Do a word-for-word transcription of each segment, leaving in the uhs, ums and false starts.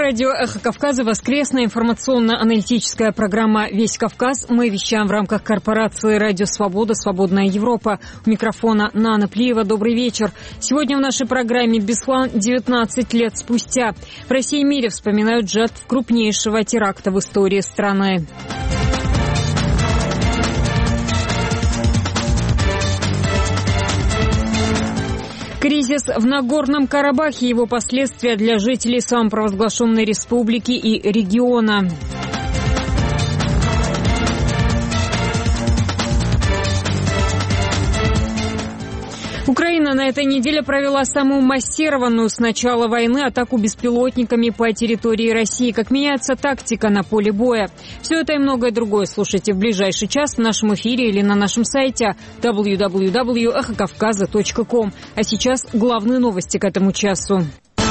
Радио «Эхо Кавказа», воскресная информационно-аналитическая программа «Весь Кавказ». Мы вещаем в рамках корпорации «Радио Свобода», «Свободная Европа». У микрофона Нана Плиева. Добрый вечер. Сегодня в нашей программе Беслан девятнадцать лет спустя. В России и мире вспоминают жертв крупнейшего теракта в истории страны. Кризис в Нагорном Карабахе, его последствия для жителей самопровозглашенной республики и региона. Украина на этой неделе провела самую массированную с начала войны атаку беспилотниками по территории России. Как меняется тактика на поле боя? Все это и многое другое слушайте в ближайший час в нашем эфире или на нашем сайте дабл ю дабл ю дабл ю точка эхо кавказа точка ком. А сейчас главные новости к этому часу.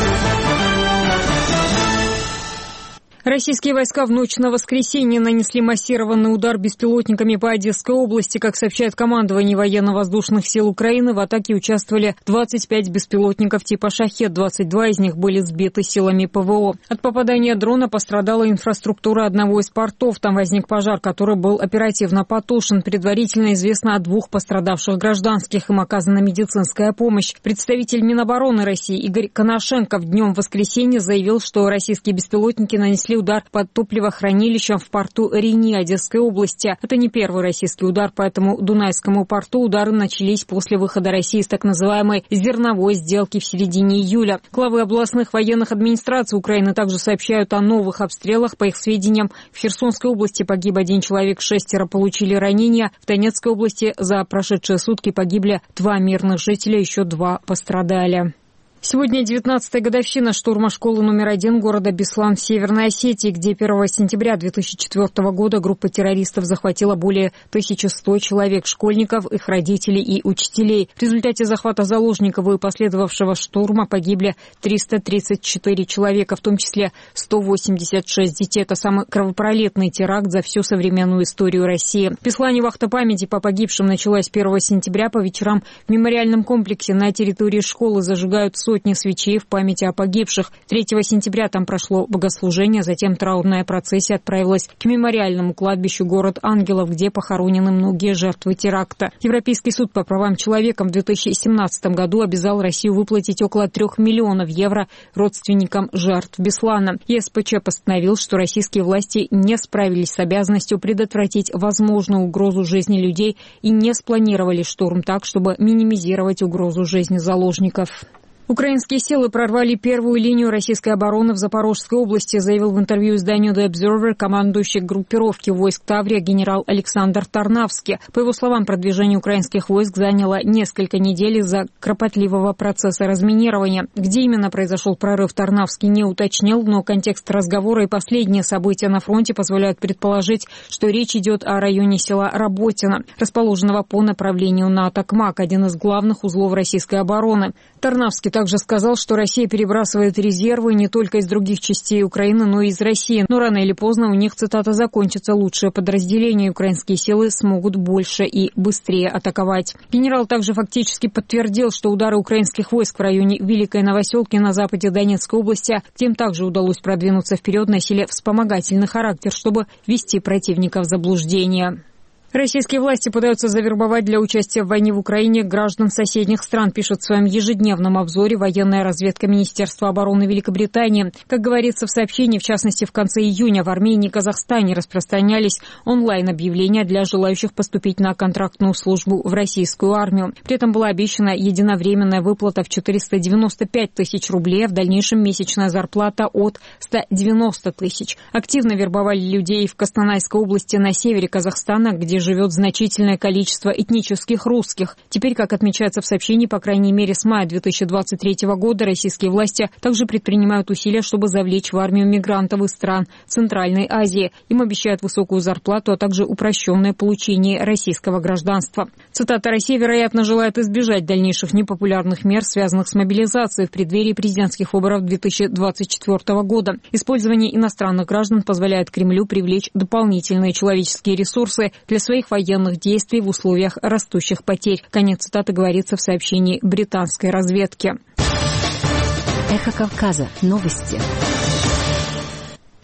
Российские войска в ночь на воскресенье нанесли массированный удар беспилотниками по Одесской области. Как сообщает командование военно-воздушных сил Украины, в атаке участвовали двадцать пять беспилотников типа «Шахед». двадцать два из них были сбиты силами ПВО. От попадания дрона пострадала инфраструктура одного из портов. Там возник пожар, который был оперативно потушен. Предварительно известно о двух пострадавших гражданских. Им оказана медицинская помощь. Представитель Минобороны России Игорь Коношенков днем в воскресенье заявил, что российские беспилотники нанесли удар под топливохранилищем в порту Рени Одесской области. Это не первый российский удар по этому Дунайскому порту. Удары начались после выхода России из так называемой зерновой сделки в середине июля. Главы областных военных администраций Украины также сообщают о новых обстрелах. По их сведениям, в Херсонской области погиб один человек, шестеро получили ранения. В Донецкой области за прошедшие сутки погибли два мирных жителя, еще два пострадали. Сегодня девятнадцатая годовщина штурма школы номер один города Беслан в Северной Осетии, где первого сентября две тысячи четвёртого года группа террористов захватила более тысячи сто человек, школьников, их родителей и учителей. В результате захвата заложников и последовавшего штурма погибли триста тридцать четыре человека, в том числе сто восемьдесят шесть детей. Это самый кровопролитный теракт за всю современную историю России. В Беслане вахта памяти по погибшим началась первого сентября. По вечерам в мемориальном комплексе на территории школы зажигают сотни свечей в памяти о погибших. третьего сентября там прошло богослужение, затем траурная процессия отправилась к мемориальному кладбищу «Город ангелов», где похоронены многие жертвы теракта. Европейский суд по правам человека в две тысячи семнадцатом году обязал Россию выплатить около трех миллионов евро родственникам жертв Беслана. ЕСПЧ постановил, что российские власти не справились с обязанностью предотвратить возможную угрозу жизни людей и не спланировали штурм так, чтобы минимизировать угрозу жизни заложников. Украинские силы прорвали первую линию российской обороны в Запорожской области, заявил в интервью изданию The Observer командующий группировки войск Таврия генерал Александр Тарнавский. По его словам, продвижение украинских войск заняло несколько недель из-за кропотливого процесса разминирования. Где именно произошел прорыв, Тарнавский не уточнил, но контекст разговора и последние события на фронте позволяют предположить, что речь идет о районе села Работино, расположенного по направлению на Токмак, один из главных узлов российской обороны. Тарнавский также сказал, что Россия перебрасывает резервы не только из других частей Украины, но и из России. Но рано или поздно у них, цитата, закончится лучшее подразделение, и украинские силы смогут больше и быстрее атаковать. Генерал также фактически подтвердил, что удары украинских войск в районе Великой Новоселки на западе Донецкой области, тем также удалось продвинуться вперед, носили вспомогательный характер, чтобы ввести противника в заблуждение. Российские власти пытаются завербовать для участия в войне в Украине граждан соседних стран, пишет в своем ежедневном обзоре военная разведка Министерства обороны Великобритании. Как говорится в сообщении, в частности, в конце июня в Армении и Казахстане распространялись онлайн-объявления для желающих поступить на контрактную службу в российскую армию. При этом была обещана единовременная выплата в четыреста девяносто пять тысяч рублей, а в дальнейшем месячная зарплата от ста девяноста тысяч. Активно вербовали людей в Костанайской области на севере Казахстана, где живет значительное количество этнических русских. Теперь, как отмечается в сообщении, по крайней мере с мая две тысячи двадцать третьего года российские власти также предпринимают усилия, чтобы завлечь в армию мигрантов из стран Центральной Азии. Им обещают высокую зарплату, а также упрощенное получение российского гражданства. Цитата: «Россия, вероятно, желает избежать дальнейших непопулярных мер, связанных с мобилизацией в преддверии президентских выборов две тысячи двадцать четвёртого года. Использование иностранных граждан позволяет Кремлю привлечь дополнительные человеческие ресурсы для своих военных действий в условиях растущих потерь». Конец цитаты говорится в сообщении британской разведки. Эхо Кавказа. Новости.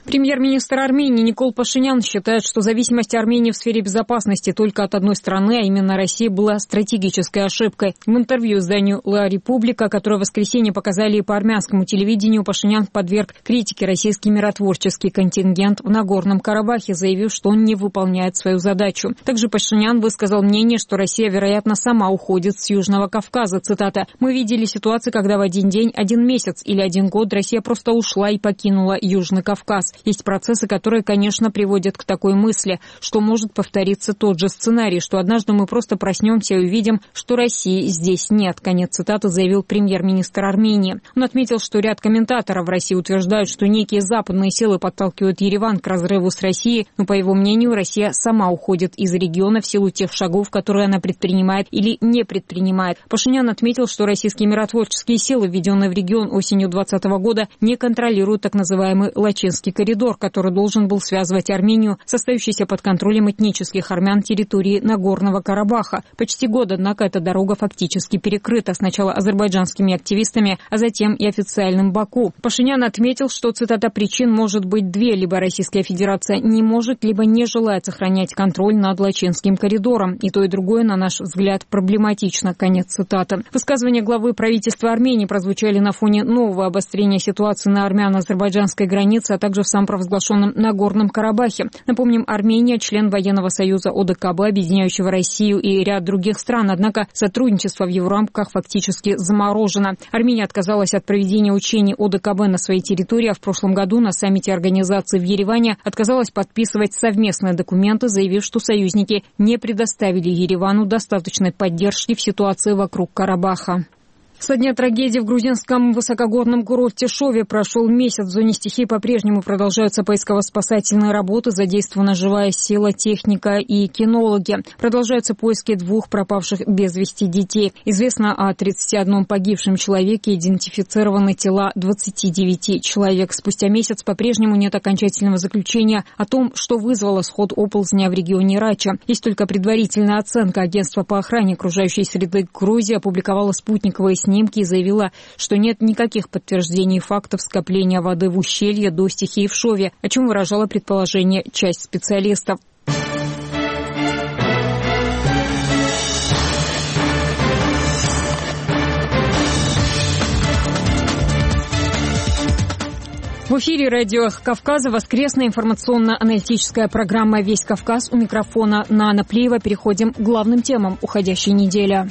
Премьер-министр Армении Никол Пашинян считает, что зависимость Армении в сфере безопасности только от одной страны, а именно России, была стратегической ошибкой. В интервью изданию «Ла Република», которое в воскресенье показали и по армянскому телевидению, Пашинян подверг критике российский миротворческий контингент в Нагорном Карабахе, заявив, что он не выполняет свою задачу. Также Пашинян высказал мнение, что Россия, вероятно, сама уходит с Южного Кавказа. Цитата: «Мы видели ситуации, когда в один день, один месяц или один год Россия просто ушла и покинула Южный Кавказ. Есть процессы, которые, конечно, приводят к такой мысли, что может повториться тот же сценарий, что однажды мы просто проснемся и увидим, что России здесь нет». Конец цитаты, заявил премьер-министр Армении. Он отметил, что ряд комментаторов в России утверждают, что некие западные силы подталкивают Ереван к разрыву с Россией, но, по его мнению, Россия сама уходит из региона в силу тех шагов, которые она предпринимает или не предпринимает. Пашинян отметил, что российские миротворческие силы, введенные в регион осенью двадцатого года, не контролируют так называемый Лачинский коридор, который должен был связывать Армению с остающейся под контролем этнических армян территории Нагорного Карабаха. Почти год, однако, эта дорога фактически перекрыта. Сначала азербайджанскими активистами, а затем и официальным Баку. Пашинян отметил, что, цитата, причин может быть две. Либо Российская Федерация не может, либо не желает сохранять контроль над Лачинским коридором. И то, и другое, на наш взгляд, проблематично. Конец цитаты. Высказывания главы правительства Армении прозвучали на фоне нового обострения ситуации на армяно-азербайджанской границе, а также в самопровозглашенном Нагорном Карабахе. Напомним, Армения – член военного союза О Дэ Ка Бэ, объединяющего Россию и ряд других стран. Однако сотрудничество в его рамках фактически заморожено. Армения отказалась от проведения учений О Дэ Ка Бэ на своей территории, а в прошлом году на саммите организации в Ереване отказалась подписывать совместные документы, заявив, что союзники не предоставили Еревану достаточной поддержки в ситуации вокруг Карабаха. Со дня трагедии в грузинском высокогорном курорте Шове прошел месяц. В зоне стихии по-прежнему продолжаются поисково-спасательные работы, задействована живая сила, техника и кинологи. Продолжаются поиски двух пропавших без вести детей. Известно о тридцати одном погибшем человеке, идентифицированы тела двадцати девяти человек. Спустя месяц по-прежнему нет окончательного заключения о том, что вызвало сход оползня в регионе Рача. Есть только предварительная оценка. Агентство по охране окружающей среды Грузии опубликовало спутниковые снимки и заявила, что нет никаких подтверждений фактов скопления воды в ущелье до стихии в Шове, о чем выражала предположение часть специалистов. В эфире радио «Эхо Кавказа» воскресная информационно-аналитическая программа «Весь Кавказ». У микрофона Нана Плиева. Переходим к главным темам уходящей недели.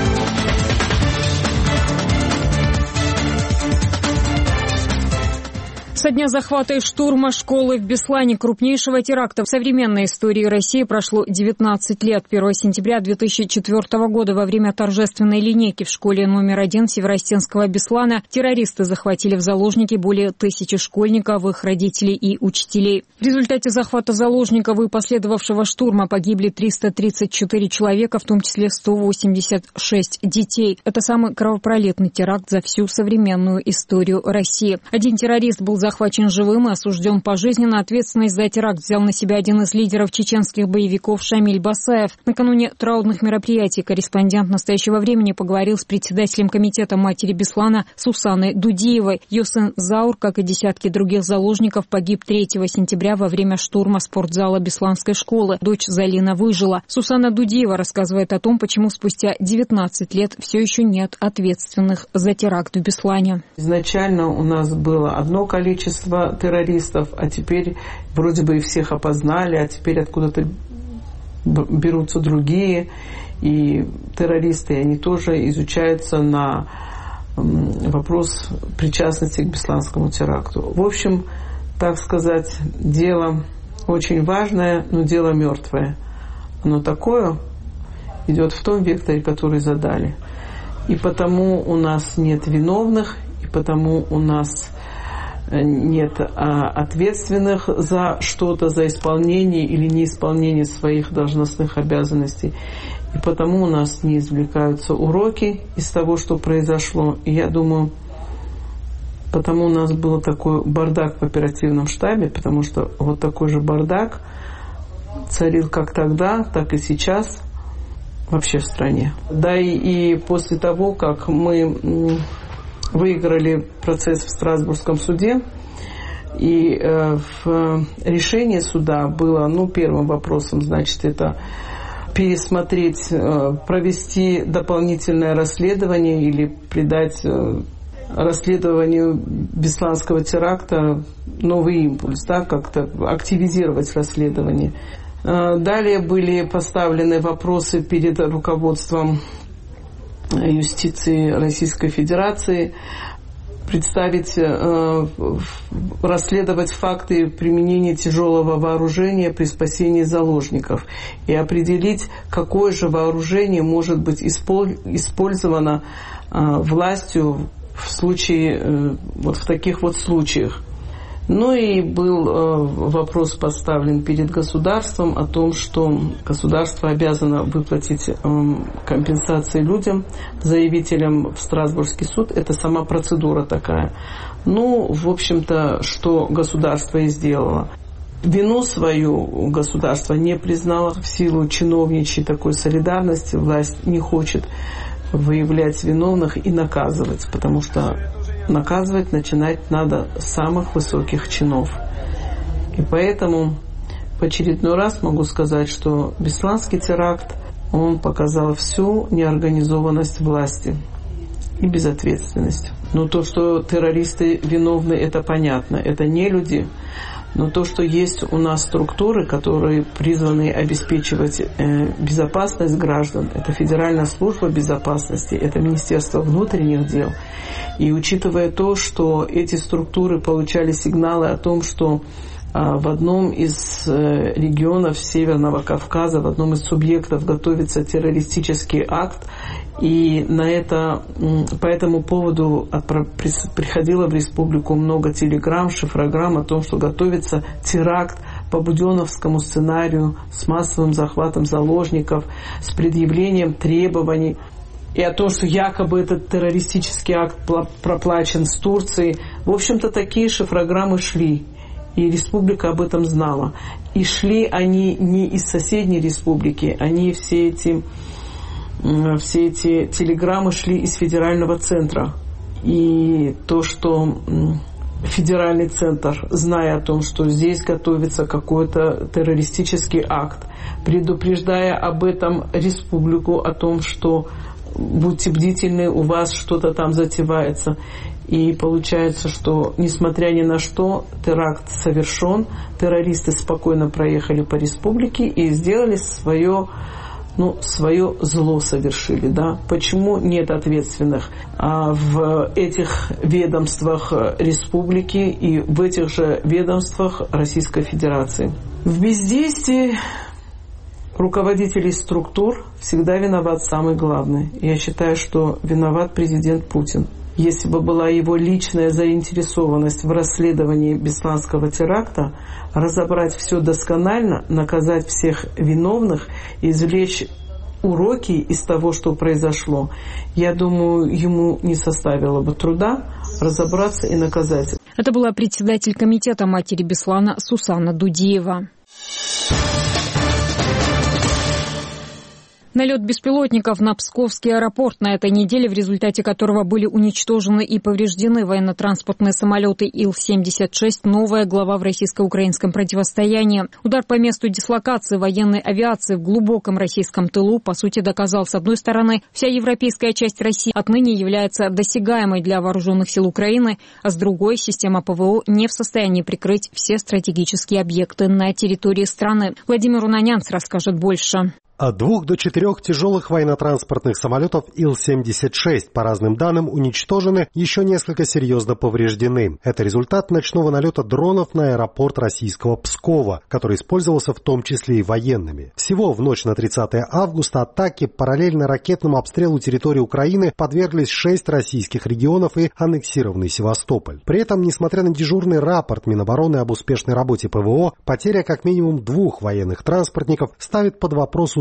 Со дня захвата и штурма школы в Беслане, крупнейшего теракта в современной истории России, прошло девятнадцать лет. первого сентября две тысячи четвёртого года во время торжественной линейки в школе номер один Северостенского Беслана террористы захватили в заложники более тысячи школьников, их родителей и учителей. В результате захвата заложников и последовавшего штурма погибли триста тридцать четыре человека, в том числе сто восемьдесят шесть детей. Это самый кровопролитный теракт за всю современную историю России. Один террорист был захвачен захвачен живым и осужден пожизненно. Ответственность за теракт взял на себя один из лидеров чеченских боевиков Шамиль Басаев. Накануне траурных мероприятий корреспондент «Настоящего времени» поговорил с председателем комитета матери Беслана Сусаной Дудиевой. Ее сын Заур, как и десятки других заложников, погиб третьего сентября во время штурма спортзала Бесланской школы. Дочь Залина выжила. Сусана Дудиева рассказывает о том, почему спустя девятнадцать лет все еще нет ответственных за теракт в Беслане. Изначально у нас было одно количество террористов, а теперь вроде бы и всех опознали, а теперь откуда-то берутся другие. И террористы, они тоже изучаются на вопрос причастности к Бесланскому теракту. В общем, так сказать, дело очень важное, но дело мертвое. Оно такое идет в том векторе, который задали. И потому у нас нет виновных, и потому у нас нет а, ответственных за что-то, за исполнение или неисполнение своих должностных обязанностей. И потому у нас не извлекаются уроки из того, что произошло. И я думаю, потому у нас был такой бардак в оперативном штабе, потому что вот такой же бардак царил как тогда, так и сейчас вообще в стране. Да и, и после того, как мы выиграли процесс в Страсбургском суде, И э, в решении суда было, ну, первым вопросом, значит, это пересмотреть, э, провести дополнительное расследование или придать э, расследованию Бесланского теракта новый импульс, да, как-то активизировать расследование. Э, далее были поставлены вопросы перед руководством юстиции Российской Федерации, представить, э, расследовать факты применения тяжелого вооружения при спасении заложников и определить, какое же вооружение может быть использовано э, властью в случае, э, вот в таких вот случаях. Ну и был э, вопрос поставлен перед государством о том, что государство обязано выплатить э, компенсации людям, заявителям в Страсбургский суд. Это сама процедура такая. Ну, в общем-то, что государство и сделало. Вину свою государство не признало в силу чиновничьей такой солидарности. Власть не хочет выявлять виновных и наказывать, потому что наказывать начинать надо с самых высоких чинов. И поэтому в очередной раз могу сказать, что Бесланский теракт, он показал всю неорганизованность власти и безответственность. Но то, что террористы виновны, это понятно, это не люди. Но то, что есть у нас структуры, которые призваны обеспечивать э, безопасность граждан, это Федеральная служба безопасности, это Министерство внутренних дел. И учитывая то, что эти структуры получали сигналы о том, что э, в одном из э, регионов Северного Кавказа, в одном из субъектов готовится террористический акт, и на это, по этому поводу приходило в республику много телеграмм, шифрограмм о том, что готовится теракт по буденовскому сценарию с массовым захватом заложников, с предъявлением требований. И о том, что якобы этот террористический акт проплачен с Турцией. В общем-то, такие шифрограммы шли. И республика об этом знала. И шли они не из соседней республики, они все эти... Все эти телеграммы шли из федерального центра. И то, что федеральный центр, зная о том, что здесь готовится какой-то террористический акт, предупреждая об этом республику, о том, что будьте бдительны, у вас что-то там затевается. И получается, что, несмотря ни на что, теракт совершен, террористы спокойно проехали по республике и сделали свое... Ну, свое зло совершили, да. Почему нет ответственных а в этих ведомствах республики и в этих же ведомствах Российской Федерации? В бездействии руководителей структур всегда виноват самый главный. Я считаю, что виноват президент Путин. Если бы была его личная заинтересованность в расследовании Бесланского теракта, разобрать все досконально, наказать всех виновных, извлечь уроки из того, что произошло, я думаю, ему не составило бы труда разобраться и наказать. Это была председатель комитета матери Беслана Сусанна Дудиева. Налет беспилотников на Псковский аэропорт на этой неделе, в результате которого были уничтожены и повреждены военно-транспортные самолеты Ил семьдесят шесть, новая глава в российско-украинском противостоянии. Удар по месту дислокации военной авиации в глубоком российском тылу, по сути, доказал, с одной стороны, вся европейская часть России отныне является досягаемой для вооруженных сил Украины, а с другой, система ПВО не в состоянии прикрыть все стратегические объекты на территории страны. Владимир Унанянц расскажет больше. От двух до четырех тяжелых военно-транспортных самолетов Ил семьдесят шесть, по разным данным, уничтожены, еще несколько серьезно повреждены. Это результат ночного налета дронов на аэропорт российского Пскова, который использовался в том числе и военными. Всего в ночь на тридцатое августа атаки параллельно ракетному обстрелу территории Украины подверглись шесть российских регионов и аннексированный Севастополь. При этом, несмотря на дежурный рапорт Минобороны об успешной работе ПВО, потеря как минимум двух военных транспортников ставит под вопрос успешность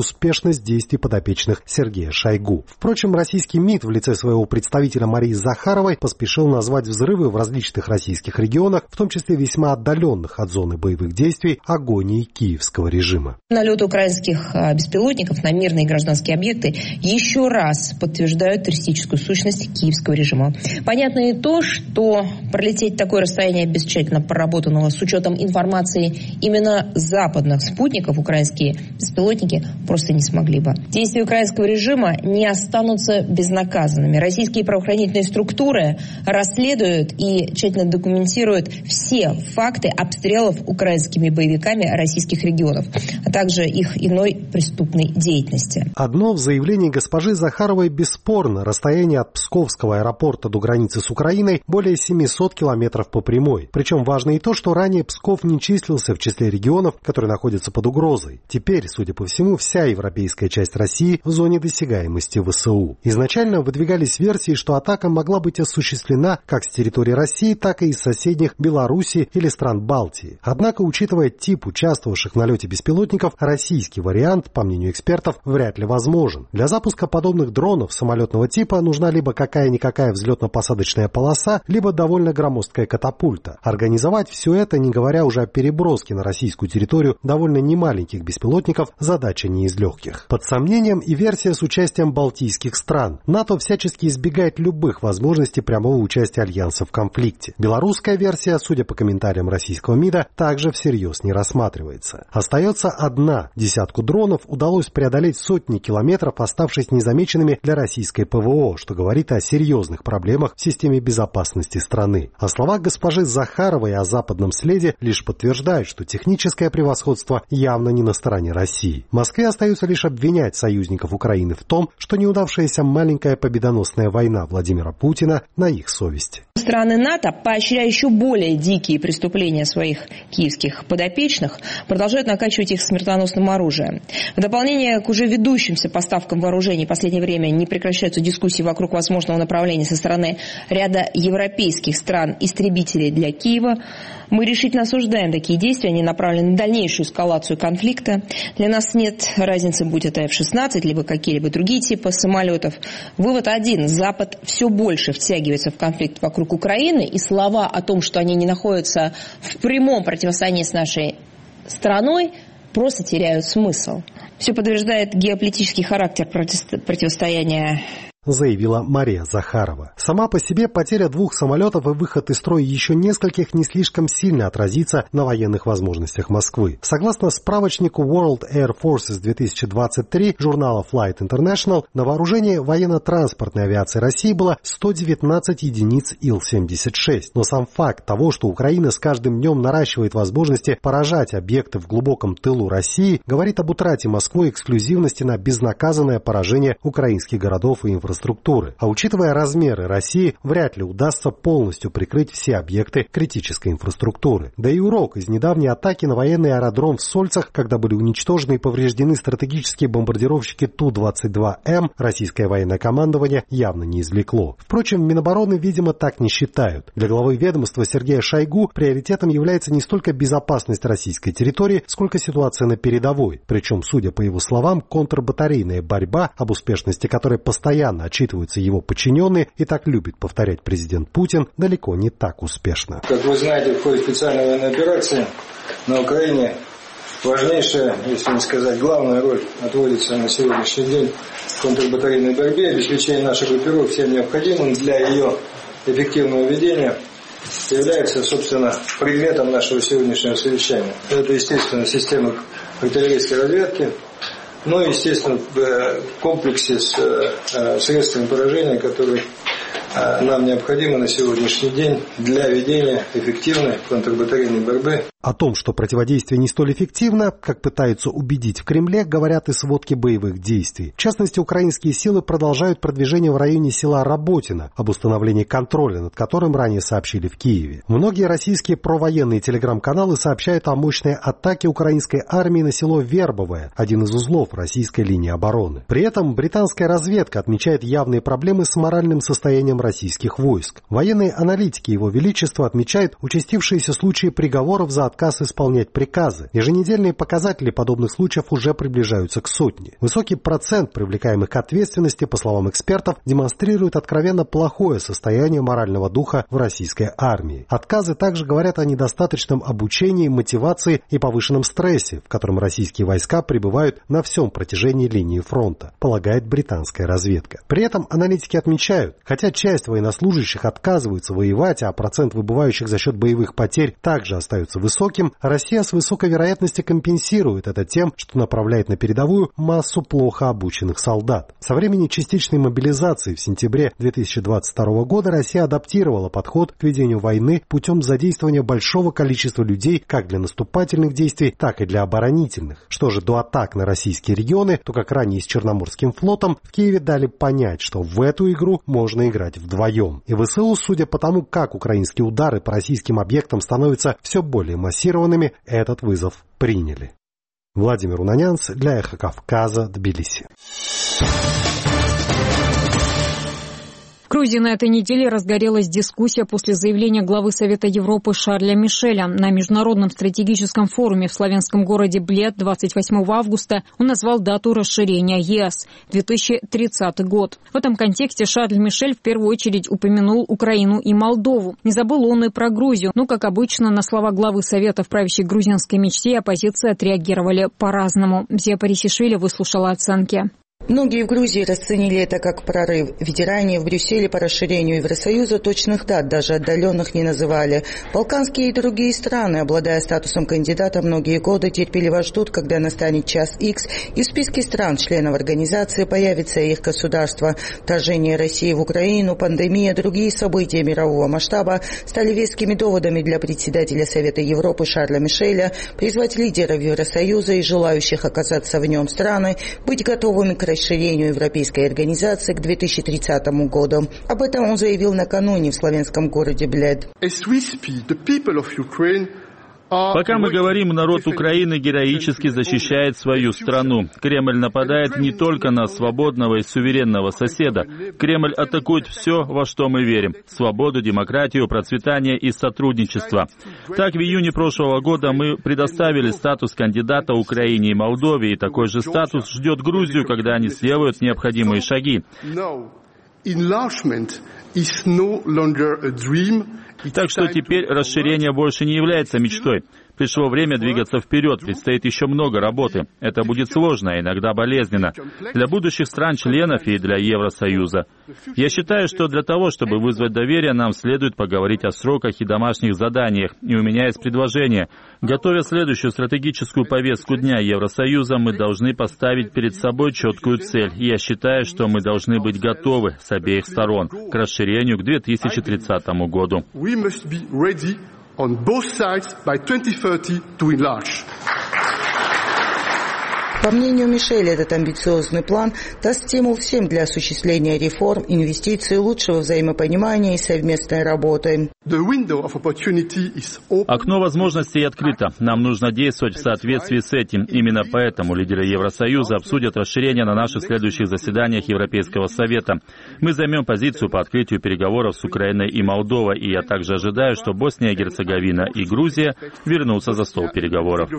успешность действий подопечных Сергея Шойгу. Впрочем, российский МИД в лице своего представителя Марии Захаровой поспешил назвать взрывы в различных российских регионах, в том числе весьма отдаленных от зоны боевых действий, агонией киевского режима. Налеты украинских беспилотников на мирные и гражданские объекты еще раз подтверждают террористическую сущность киевского режима. Понятно и то, что пролететь такое расстояние без тщательно проработанного с учетом информации именно западных спутников украинские беспилотники просто не смогли бы. Действия украинского режима не останутся безнаказанными. Российские правоохранительные структуры расследуют и тщательно документируют все факты обстрелов украинскими боевиками российских регионов, а также их иной преступной деятельности. Одно в заявлении госпожи Захаровой бесспорно. Расстояние от Псковского аэропорта до границы с Украиной более семисот километров по прямой. Причем важно и то, что ранее Псков не числился в числе регионов, которые находятся под угрозой. Теперь, судя по всему, вся европейская часть России в зоне досягаемости ВСУ. Изначально выдвигались версии, что атака могла быть осуществлена как с территории России, так и из соседних Беларуси или стран Балтии. Однако, учитывая тип участвовавших в налете беспилотников, российский вариант, по мнению экспертов, вряд ли возможен. Для запуска подобных дронов самолетного типа нужна либо какая-никакая взлетно-посадочная полоса, либо довольно громоздкая катапульта. Организовать все это, не говоря уже о переброске на российскую территорию довольно немаленьких беспилотников, задача не из легких. Под сомнением и версия с участием балтийских стран. НАТО всячески избегает любых возможностей прямого участия Альянса в конфликте. Белорусская версия, судя по комментариям российского МИДа, также всерьез не рассматривается. Остается одна. Десятку дронов удалось преодолеть сотни километров, оставшись незамеченными для российской ПВО, что говорит о серьезных проблемах в системе безопасности страны. А слова госпожи Захаровой о западном следе лишь подтверждают, что техническое превосходство явно не на стороне России. Москве остается лишь обвинять союзников Украины в том, что неудавшаяся маленькая победоносная война Владимира Путина на их совести. Страны НАТО, поощряя еще более дикие преступления своих киевских подопечных, продолжают накачивать их смертоносным оружием. В дополнение к уже ведущимся поставкам вооружений в последнее время не прекращаются дискуссии вокруг возможного направления со стороны ряда европейских стран истребителей для Киева. Мы решительно осуждаем такие действия, они направлены на дальнейшую эскалацию конфликта. Для нас нет разницы, будь это эф шестнадцать, либо какие-либо другие типы самолетов. Вывод один. Запад все больше втягивается в конфликт вокруг Украины, и слова о том, что они не находятся в прямом противостоянии с нашей страной, просто теряют смысл. Все подтверждает геополитический характер противостояния, заявила Мария Захарова. Сама по себе потеря двух самолетов и выход из строя еще нескольких не слишком сильно отразится на военных возможностях Москвы. Согласно справочнику World Air Forces две тысячи двадцать три журнала Flight International, на вооружении военно-транспортной авиации России было сто девятнадцать единиц ил семьдесят шесть. Но сам факт того, что Украина с каждым днем наращивает возможности поражать объекты в глубоком тылу России, говорит об утрате Москвой эксклюзивности на безнаказанное поражение украинских городов и инфраструктуры. Структуры. А учитывая размеры России, вряд ли удастся полностью прикрыть все объекты критической инфраструктуры. Да и урок из недавней атаки на военный аэродром в Сольцах, когда были уничтожены и повреждены стратегические бомбардировщики Ту двадцать два эм, российское военное командование явно не извлекло. Впрочем, Минобороны, видимо, так не считают. Для главы ведомства Сергея Шойгу приоритетом является не столько безопасность российской территории, сколько ситуация на передовой. Причем, судя по его словам, контрбатарейная борьба, об успешности которой постоянно отчитываются его подчиненные и так любит повторять президент Путин, далеко не так успешно. Как вы знаете, в ходе специальной военной операции на Украине важнейшая, если не сказать главная роль, отводится на сегодняшний день контрбатарейной борьбе, обеспечение нашей группировки всем необходимым для ее эффективного ведения является, собственно, предметом нашего сегодняшнего совещания. Это, естественно, система артиллерийской разведки, ну и, естественно, в комплексе с средствами поражения, которые нам необходимы на сегодняшний день для ведения эффективной контрбатарейной борьбы. О том, что противодействие не столь эффективно, как пытаются убедить в Кремле, говорят и сводки боевых действий. В частности, украинские силы продолжают продвижение в районе села Работино, об установлении контроля, над которым ранее сообщили в Киеве. Многие российские провоенные телеграм-каналы сообщают о мощной атаке украинской армии на село Вербовое, один из узлов российской линии обороны. При этом британская разведка отмечает явные проблемы с моральным состоянием российских войск. Военные аналитики Его Величества отмечают участившиеся случаи приговоров за отказ исполнять приказы. Еженедельные показатели подобных случаев уже приближаются к сотне. Высокий процент привлекаемых к ответственности, по словам экспертов, демонстрирует откровенно плохое состояние морального духа в российской армии. Отказы также говорят о недостаточном обучении, мотивации и повышенном стрессе, в котором российские войска пребывают на всем протяжении линии фронта, полагает британская разведка. При этом аналитики отмечают, хотя часть военнослужащих отказываются воевать, а процент выбывающих за счет боевых потерь также остается высоким, Россия с высокой вероятностью компенсирует это тем, что направляет на передовую массу плохо обученных солдат. Со времени частичной мобилизации в сентябре две тысячи двадцать второго года Россия адаптировала подход к ведению войны путем задействования большого количества людей как для наступательных действий, так и для оборонительных. Что же до атак на российские регионы, то, как ранее с Черноморским флотом, в Киеве дали понять, что в эту игру можно играть вдвоем. И ВСУ, судя по тому, как украинские удары по российским объектам становятся все более массированными, этот вызов приняли. Владимир Унанянц для Эхо Кавказа, Тбилиси. В Грузии на этой неделе разгорелась дискуссия после заявления главы Совета Европы Шарля Мишеля. На Международном стратегическом форуме в славянском городе Блед двадцать восьмого августа он назвал дату расширения ЕС – две тысячи тридцатый год. В этом контексте Шарль Мишель в первую очередь упомянул Украину и Молдову. Не забыл он и про Грузию. Но, как обычно, на слова главы Совета в правящей грузинской мечте оппозиция отреагировали по-разному. Зия Парисишвили выслушала оценки. Многие в Грузии расценили это как прорыв. Ведь ранее в Брюсселе по расширению Евросоюза точных дат, даже отдаленных, не называли. Балканские и другие страны, обладая статусом кандидата, многие годы терпеливо ждут, когда настанет час Икс, и в списке стран-членов организации появится их государство. Вторжение России в Украину, пандемия, другие события мирового масштаба стали вескими доводами для председателя Совета Европы Шарля Мишеля призвать лидеров Евросоюза и желающих оказаться в нем страны быть готовыми к расширению Европейской организации к две тысячи тридцатому году. Об этом он заявил накануне в славянском городе Блед. Пока мы говорим, народ Украины героически защищает свою страну. Кремль нападает не только на свободного и суверенного соседа. Кремль атакует все, во что мы верим. Свободу, демократию, процветание и сотрудничество. Так, в июне прошлого года мы предоставили статус кандидата Украине и Молдове, и такой же статус ждет Грузию, когда они сделают необходимые шаги. Так что теперь расширение больше не является мечтой. Пришло время двигаться вперед, предстоит еще много работы. Это будет сложно, иногда болезненно. Для будущих стран-членов и для Евросоюза. Я считаю, что для того, чтобы вызвать доверие, нам следует поговорить о сроках и домашних заданиях. И у меня есть предложение. Готовя следующую стратегическую повестку дня Евросоюза, мы должны поставить перед собой четкую цель. И я считаю, что мы должны быть готовы с обеих сторон к расширению к две тысячи тридцатому году. On both sides by twenty thirty to enlarge. По мнению Мишеля, этот амбициозный план даст стимул всем для осуществления реформ, инвестиций, лучшего взаимопонимания и совместной работы. Окно возможностей открыто. Нам нужно действовать в соответствии с этим. Именно поэтому лидеры Евросоюза обсудят расширение на наших следующих заседаниях Европейского Совета. Мы займем позицию по открытию переговоров с Украиной и Молдовой, и я также ожидаю, что Босния и Герцеговина и Грузия вернутся за стол переговоров.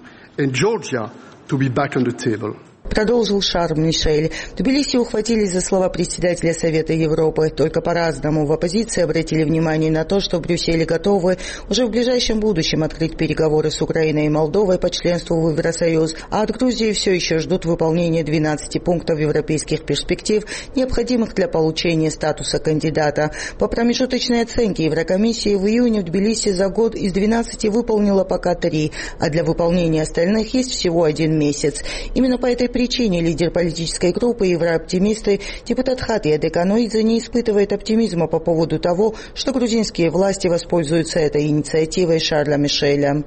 To be back on the table. Продолжил Шарль Мишель. В Тбилиси ухватились за слова председателя Совета Европы. Только по-разному. В оппозиции обратили внимание на то, что в Брюсселе готовы уже в ближайшем будущем открыть переговоры с Украиной и Молдовой по членству в Евросоюз, а от Грузии все еще ждут выполнения двенадцати пунктов европейских перспектив, необходимых для получения статуса кандидата. По промежуточной оценке Еврокомиссии в июне в Тбилиси за год из двенадцати выполнила пока три, а для выполнения остальных есть всего один месяц. Именно по этой причине лидер политической группы «Еврооптимисты» депутат Хатия Деканоидзе не испытывает оптимизма по поводу того, что грузинские власти воспользуются этой инициативой Шарля Мишеля.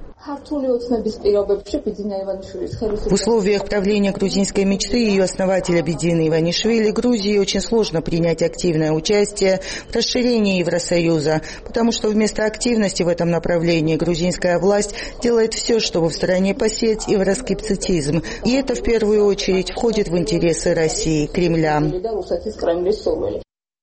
В условиях правления грузинской мечты ее основателя Бедзина Иванишвили Грузии очень сложно принять активное участие в расширении Евросоюза, потому что вместо активности в этом направлении грузинская власть делает все, чтобы в стране посеять евроскептицизм. И это в первую очередь входит в интересы России, Кремля.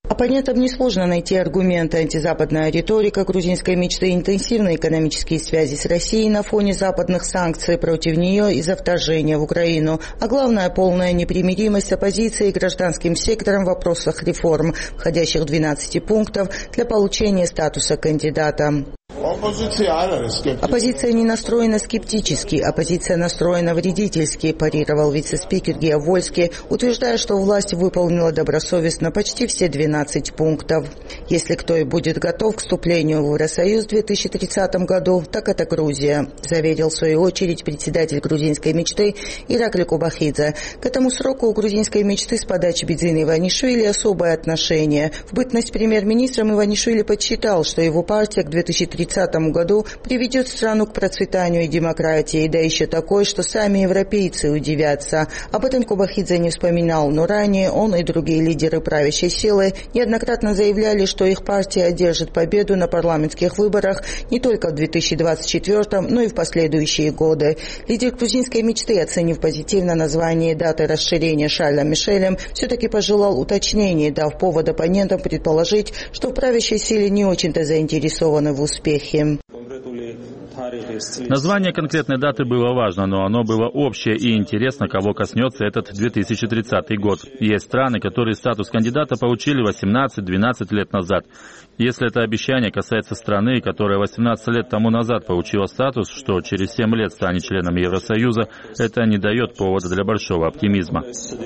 Оппонентам несложно найти аргументы. Антизападная риторика грузинской мечты, интенсивные экономические связи с Россией на фоне западных санкций против нее из-за вторжения в Украину. А главное, полная непримиримость оппозиции и гражданским сектором в вопросах реформ, входящих в двенадцать пунктов для получения статуса кандидата. Оппозиция не настроена скептически, оппозиция настроена вредительски, парировал вице-спикер Гео Вольски, утверждая, что власть выполнила добросовестно почти все двенадцать пунктов. Если кто и будет готов к вступлению в Евросоюз в две тысячи тридцатом году, так это Грузия, заверил в свою очередь председатель грузинской мечты Иракли Кубахидзе. К этому сроку у грузинской мечты с подачи Бидзины Иванишвили особое отношение. В бытность премьер-министром Иванишвили подсчитал, что его партия к две тысячи тридцатому году приведет страну к процветанию и демократии, да еще такой, что сами европейцы удивятся. Об этом Кубахидзе не вспоминал, но ранее он и другие лидеры правящей силы неоднократно заявляли, что их партия одержит победу на парламентских выборах не только в две тысячи двадцать четвёртом, но и в последующие годы. Лидер грузинской мечты, оценив позитивно название и даты расширения Шарлем Мишелем, все-таки пожелал уточнений, дав повод оппонентам предположить, что в правящей силе не очень-то заинтересованы в успехе. Название конкретной даты было важно, но оно было общее и интересно, кого коснется этот две тысячи тридцатый год. Есть страны, которые статус кандидата получили восемнадцать-двенадцать лет назад. Если это обещание касается страны, которая восемнадцать лет тому назад получила статус, что через семь лет станет членом Евросоюза, это не дает повода для большого оптимизма.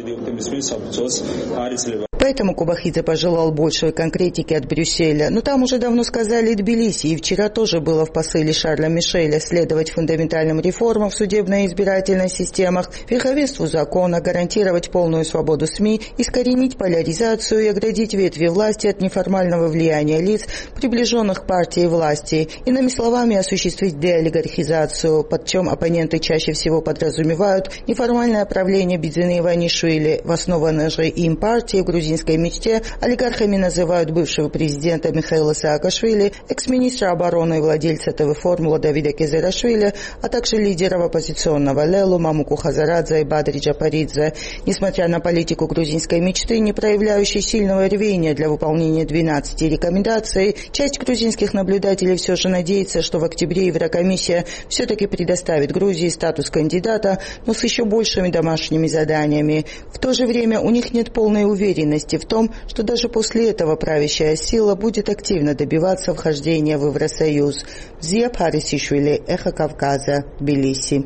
Поэтому Кубахидзе пожелал большей конкретики от Брюсселя. Но там уже давно сказали и Тбилиси, и вчера тоже было в посыле Шарля Мишеля следовать фундаментальным реформам в судебной и избирательной системах, верховенству закона, гарантировать полную свободу СМИ, искоренить поляризацию и оградить ветви власти от неформального влияния лиц, приближенных к партии власти, иными словами, осуществить деолигархизацию, под чем оппоненты чаще всего подразумевают неформальное правление Бидзины Иванишвили, в основанной же им партии в грузинской мечте олигархами называют бывшего президента Михаила Саакашвили, экс-министра обороны и владельца ТВ-формула Давида Кезерашвили, а также лидеров оппозиционного Лелу Мамуку Хазарадзе и Бадри Джапаридзе. Несмотря на политику грузинской мечты, не проявляющей сильного рвения для выполнения двенадцати рекомендаций, часть грузинских наблюдателей все же надеется, что в октябре Еврокомиссия все-таки предоставит Грузии статус кандидата, но с еще большими домашними заданиями. В то же время у них нет полной уверенности в том, что даже после этого правящая сила будет активно добиваться вхождения в Евросоюз. Зия Парисишвили, Эхо Кавказа, Тбилиси.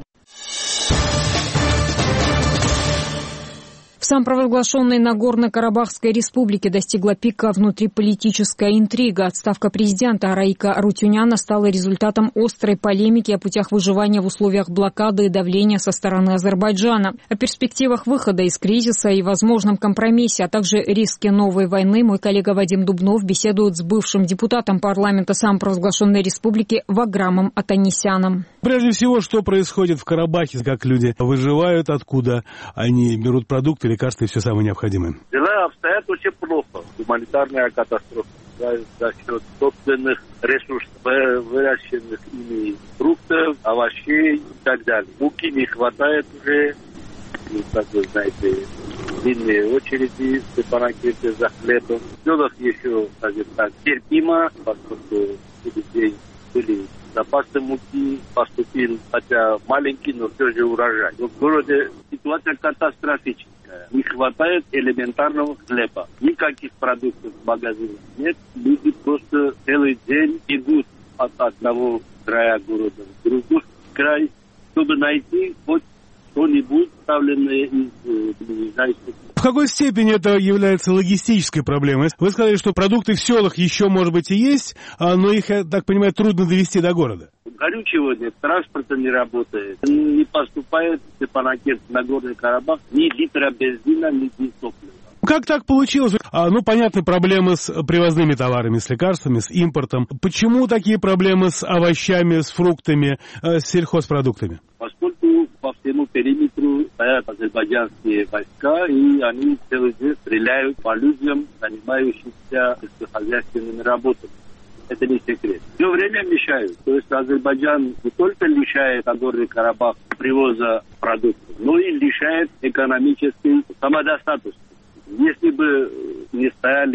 В самопровозглашенной Нагорно-Карабахской республике достигла пика внутриполитическая интрига. Отставка президента Араика Арутюняна стала результатом острой полемики о путях выживания в условиях блокады и давления со стороны Азербайджана. О перспективах выхода из кризиса и возможном компромиссе, а также риске новой войны мой коллега Вадим Дубнов беседует с бывшим депутатом парламента самопровозглашенной республики Ваграмом Атанисяном. Прежде всего, что происходит в Карабахе, как люди выживают, откуда они берут продукты, лекарства и все самое необходимое. Дела обстоят очень плохо. Гуманитарная катастрофа. За, за счет собственных ресурсов, выращенных ими фруктов, овощей и так далее. Муки не хватает уже. И, как вы знаете, длинные очереди в супермаркете за хлебом. В селах еще, скажем так, терпимо, поскольку у людей были запасы муки, поступил, хотя маленький, но все же урожай. Но в городе ситуация катастрофическая. Не хватает элементарного хлеба. Никаких продуктов в магазинах нет. Люди просто целый день бегут от одного края города в другой край, чтобы найти хоть что-нибудь, вставленное из ближайших. В какой степени это является логистической проблемой? Вы сказали, что продукты в селах еще, может быть, и есть, но их, я так понимаю, трудно довести до города. Горючего нет, транспорта не работает, не поступает в Степанакерт, Нагорный Карабах ни литра бензина, ни топлива. Как так получилось? А, ну, понятны проблемы с привозными товарами, с лекарствами, с импортом. Почему такие проблемы с овощами, с фруктами, с сельхозпродуктами? Поскольку по всему периметру стоят азербайджанские войска, и они целый день стреляют по людям, занимающимся сельскохозяйственными работами. Это не секрет. Все время мешают. То есть Азербайджан не только лишает Нагорный Карабах привоза продуктов, но и лишает экономической самодостаточности. Если бы не стояли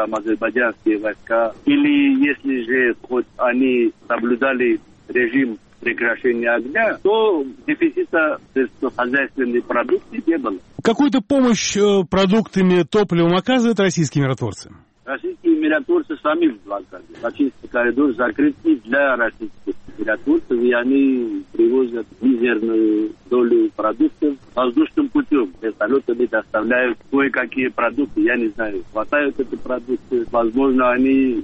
там азербайджанские войска, или если же хоть они соблюдали режим прекращения огня, то дефицита сельскохозяйственной продукции не было. Какую-то помощь э, продуктами, топливом оказывают российские миротворцы? Российские миротворцы сами в блокаде. Лачинский коридор закрыт и для российских миротворцев, и они привозят мизерную долю продуктов воздушным путем. Вертолетами доставляют кое-какие продукты, я не знаю, хватают эти продукты, возможно, они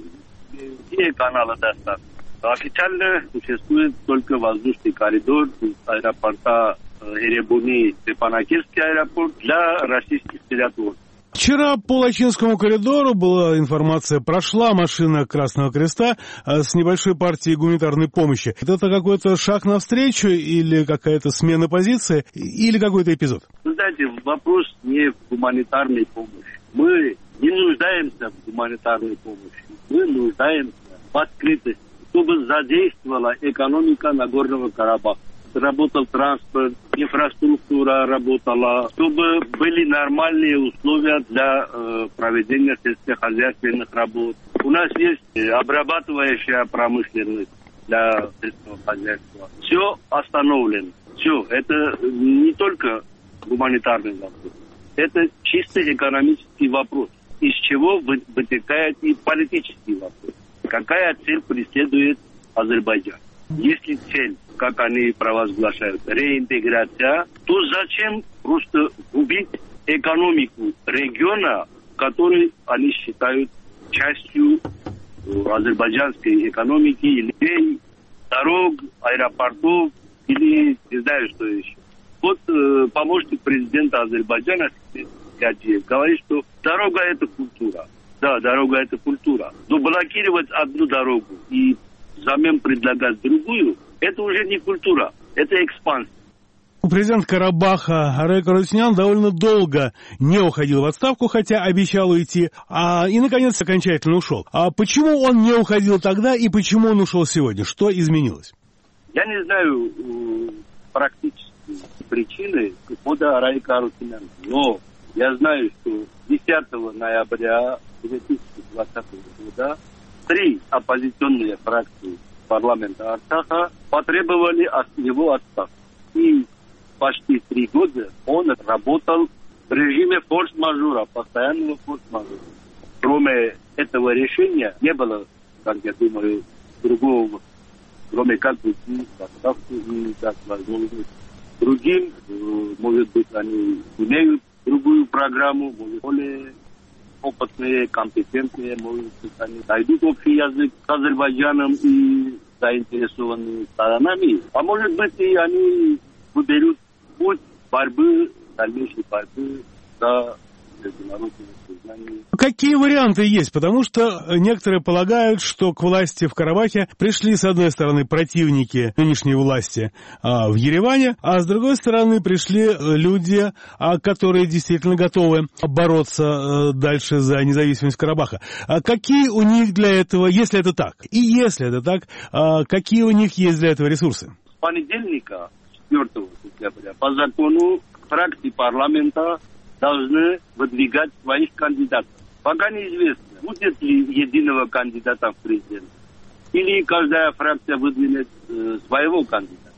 вне канала доставят. Официально существует только воздушный коридор из аэропорта Эребуни, Степанакерский аэропорт для российских миротворцев. Вчера по Лачинскому коридору была информация, прошла машина Красного Креста с небольшой партией гуманитарной помощи. Это какой-то шаг навстречу или какая-то смена позиции, или какой-то эпизод? Вы знаете, вопрос не в гуманитарной помощи. Мы не нуждаемся в гуманитарной помощи. Мы нуждаемся в открытости, чтобы задействовала экономика Нагорного Карабаха. Работал транспорт, инфраструктура работала, чтобы были нормальные условия для э, проведения сельскохозяйственных работ. У нас есть обрабатывающая промышленность для сельского хозяйства. Все остановлено. Все. Это не только гуманитарный вопрос. Это чисто экономический вопрос, из чего вытекает и политический вопрос. Какая цель преследует Азербайджан? Если цель, как они провозглашают, реинтеграция, то зачем просто убить экономику региона, который они считают частью азербайджанской экономики, или дорог, аэропортов, или не знаю, что еще. Вот э, помощник президента Азербайджана Гаджиев говорит, что дорога – это культура. Да, дорога – это культура. Но блокировать одну дорогу и взамен предлагать другую – это уже не культура, это экспансия. Президент Карабаха Арек Арутюнян довольно долго не уходил в отставку, хотя обещал уйти, а, и, наконец, окончательно ушел. А почему он не уходил тогда и почему он ушел сегодня? Что изменилось? Я не знаю э, практически причины ухода Арека Арутюняна, но я знаю, что десятого ноября две тысячи двадцатого года три оппозиционные фракции парламента Арцаха потребовали от него отставки. И почти три года он работал в режиме форс-мажора, постоянного форс-мажора. Кроме этого решения не было, как я думаю, другого, кроме как уйти в отставку и дать возможность другим. Может быть, они имеют другую программу, может, более опытные, компетентные, может быть, они найдут общий язык с Азербайджаном и заинтересованными сторонами. А может быть, и они выберут путь борьбы, дальнейшей борьбы за международное признание. Какие варианты есть? Потому что некоторые полагают, что к власти в Карабахе пришли, с одной стороны, противники нынешней власти а, в Ереване, а с другой стороны пришли люди, а, которые действительно готовы бороться а, дальше за независимость Карабаха. А какие у них для этого, если это так, и если это так, а, какие у них есть для этого ресурсы? С понедельника, четвёртого сентября, по закону фракции парламента должны выдвигать своих кандидатов. Пока неизвестно, будет ли единого кандидата в президент, или каждая фракция выдвинет э, своего кандидата.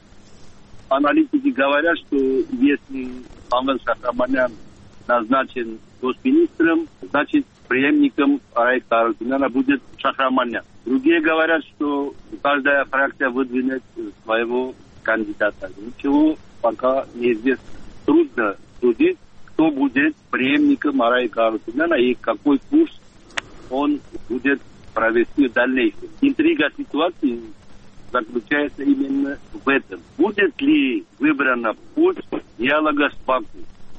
Аналитики говорят, что если Павел Шахраманян назначен госминистром, значит преемником Арека Арутюняна будет Шахраманян. Другие говорят, что каждая фракция выдвинет своего кандидата. Ничего пока неизвестно. Трудно судить, кто будет преемником Арека Арутюняна и какой курс он будет провести в дальнейшем. Интрига ситуации заключается именно в этом. Будет ли выбран путь диалога с Баку?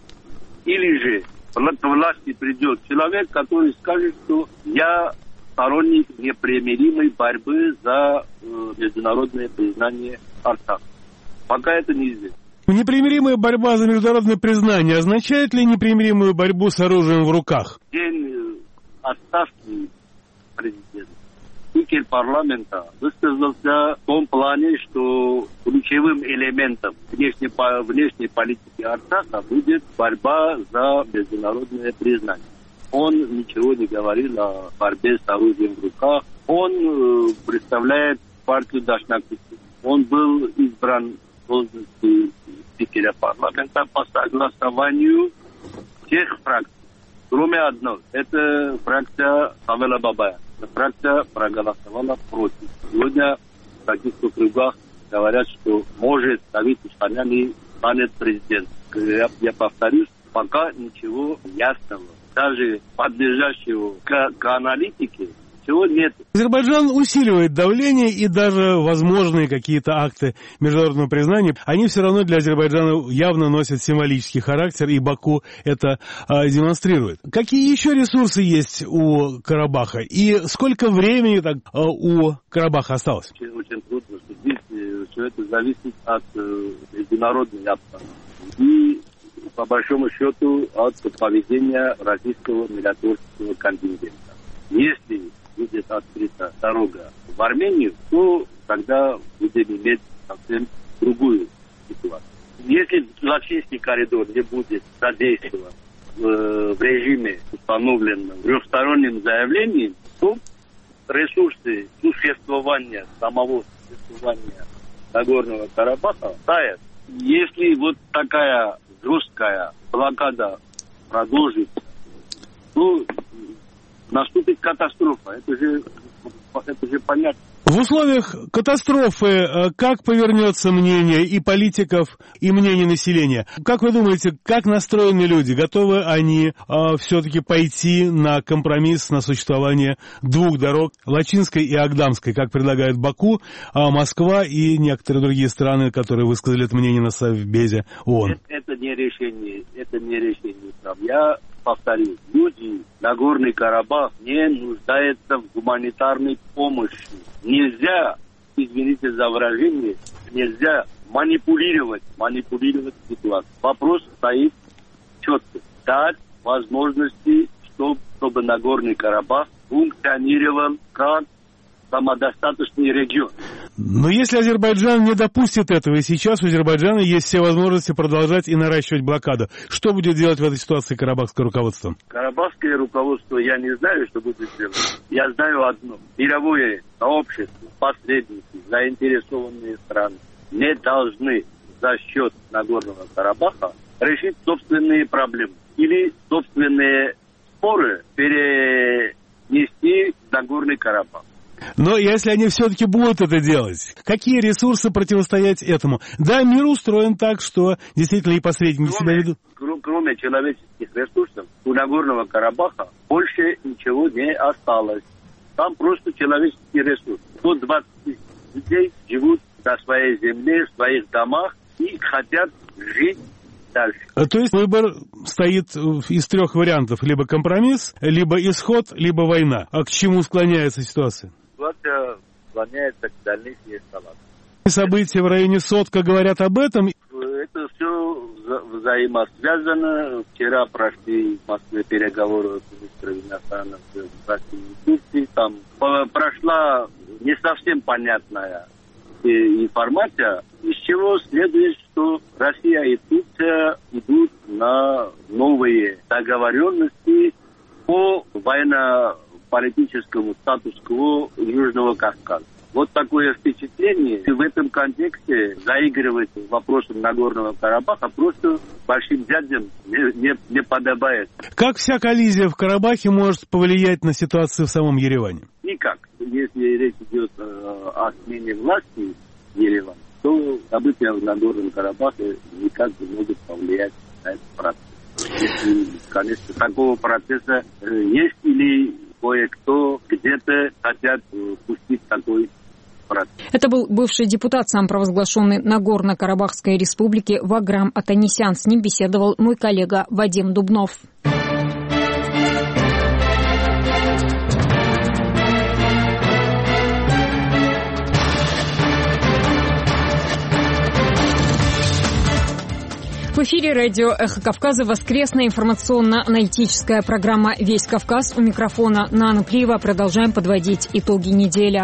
Или же к власти придет человек, который скажет, что я сторонник непримиримой борьбы за э, международное признание Арцаха. Пока это неизвестно. Непримиримая борьба за международное признание означает ли непримиримую борьбу с оружием в руках? День отставки президента спикер парламента высказался в том плане, что ключевым элементом внешней, внешней политики Арцаха будет борьба за международное признание. Он ничего не говорил о борьбе с оружием в руках. Он э, представляет партию Дашнакити. Он был избран в должности спикера парламента по согласованию всех фракций, кроме одной. Это фракция Хавела Бабая. Эта фракция проголосовала против. Сегодня в таких кругах говорят, что может Давид Ушанян станет президентом. Я, я повторюсь, пока ничего ясного, даже подлежащего к, к аналитике, чего нет. Азербайджан усиливает давление, и даже возможные какие-то акты международного признания, они все равно для Азербайджана явно носят символический характер, и Баку это а, демонстрирует. Какие еще ресурсы есть у Карабаха? И сколько времени так, а, у Карабаха осталось? Очень, очень трудно судить. Все это зависит от э, международной обстановки. И по большому счету от поведения российского миротворческого контингента. Если будет открыта дорога в Армению, то тогда будем иметь совсем другую ситуацию. Если Лачинский коридор не будет задействован в, в режиме, установленном трехсторонним заявлением, то ресурсы существования, самого существования Нагорного Карабаха тают. Если вот такая жесткая блокада продолжится, то наступит катастрофа. Это же, это же понятно. В условиях катастрофы как повернется мнение и политиков, и мнение населения? Как вы думаете, как настроены люди? Готовы они а, все-таки пойти на компромисс, на существование двух дорог, Лачинской и Агдамской, как предлагает Баку, а Москва и некоторые другие страны, которые высказали это мнение на Совбезе ООН? Это, это не решение, это не решение. Я повторю, люди, Нагорный Карабах не нуждаются в гуманитарной помощи. Нельзя, извините за выражение, нельзя манипулировать, манипулировать ситуацией. Вопрос стоит четко. Дать возможности, чтобы, чтобы Нагорный Карабах функционировал как самодостаточный регион. Но если Азербайджан не допустит этого, и сейчас у Азербайджана есть все возможности продолжать и наращивать блокаду, что будет делать в этой ситуации карабахское руководство? Карабахское руководство, я не знаю, что будет делать. Я знаю одно. Мировое сообщество, посредники, заинтересованные страны не должны за счет Нагорного Карабаха решить собственные проблемы или собственные споры перенести в Нагорный Карабах. Но если они все-таки будут это делать, какие ресурсы противостоять этому? Да, мир устроен так, что действительно и посредники себя ведут. Кроме человеческих ресурсов, у Нагорного Карабаха больше ничего не осталось. Там просто человеческий ресурс. сто двадцать тысяч людей живут на своей земле, в своих домах и хотят жить дальше. То есть выбор стоит из трех вариантов. Либо компромисс, либо исход, либо война. А к чему склоняется ситуация? Ситуация склоняется к дальнейшей эскалации. События в районе Сотка говорят об этом. Это все вза- взаимосвязано. Вчера прошли в Москве переговоры с министром иностранных дел России и Турции. Там прошла не совсем понятная информация, из чего следует, что Россия и Турция идут на новые договоренности по военно-политическому статус-кво Южного Кавказа. Вот такое впечатление. И в этом контексте заигрывать вопросом Нагорного Карабаха просто большим дядям не, не, не подобает. Как вся коллизия в Карабахе может повлиять на ситуацию в самом Ереване? Никак. Если речь идет о смене власти в Ереване, то события в Нагорном Карабахе никак не могут повлиять на этот процесс. Если, конечно, такого процесса есть или кое-кто где-то хотят пустить такой процесс. Это был бывший депутат самопровозглашенной Нагорно-Карабахской республики Ваграм Атанисян. С ним беседовал мой коллега Вадим Дубнов. В эфире радио «Эхо Кавказа» воскресная информационно-аналитическая программа «Весь Кавказ». У микрофона Нана Плиева. Продолжаем подводить итоги недели.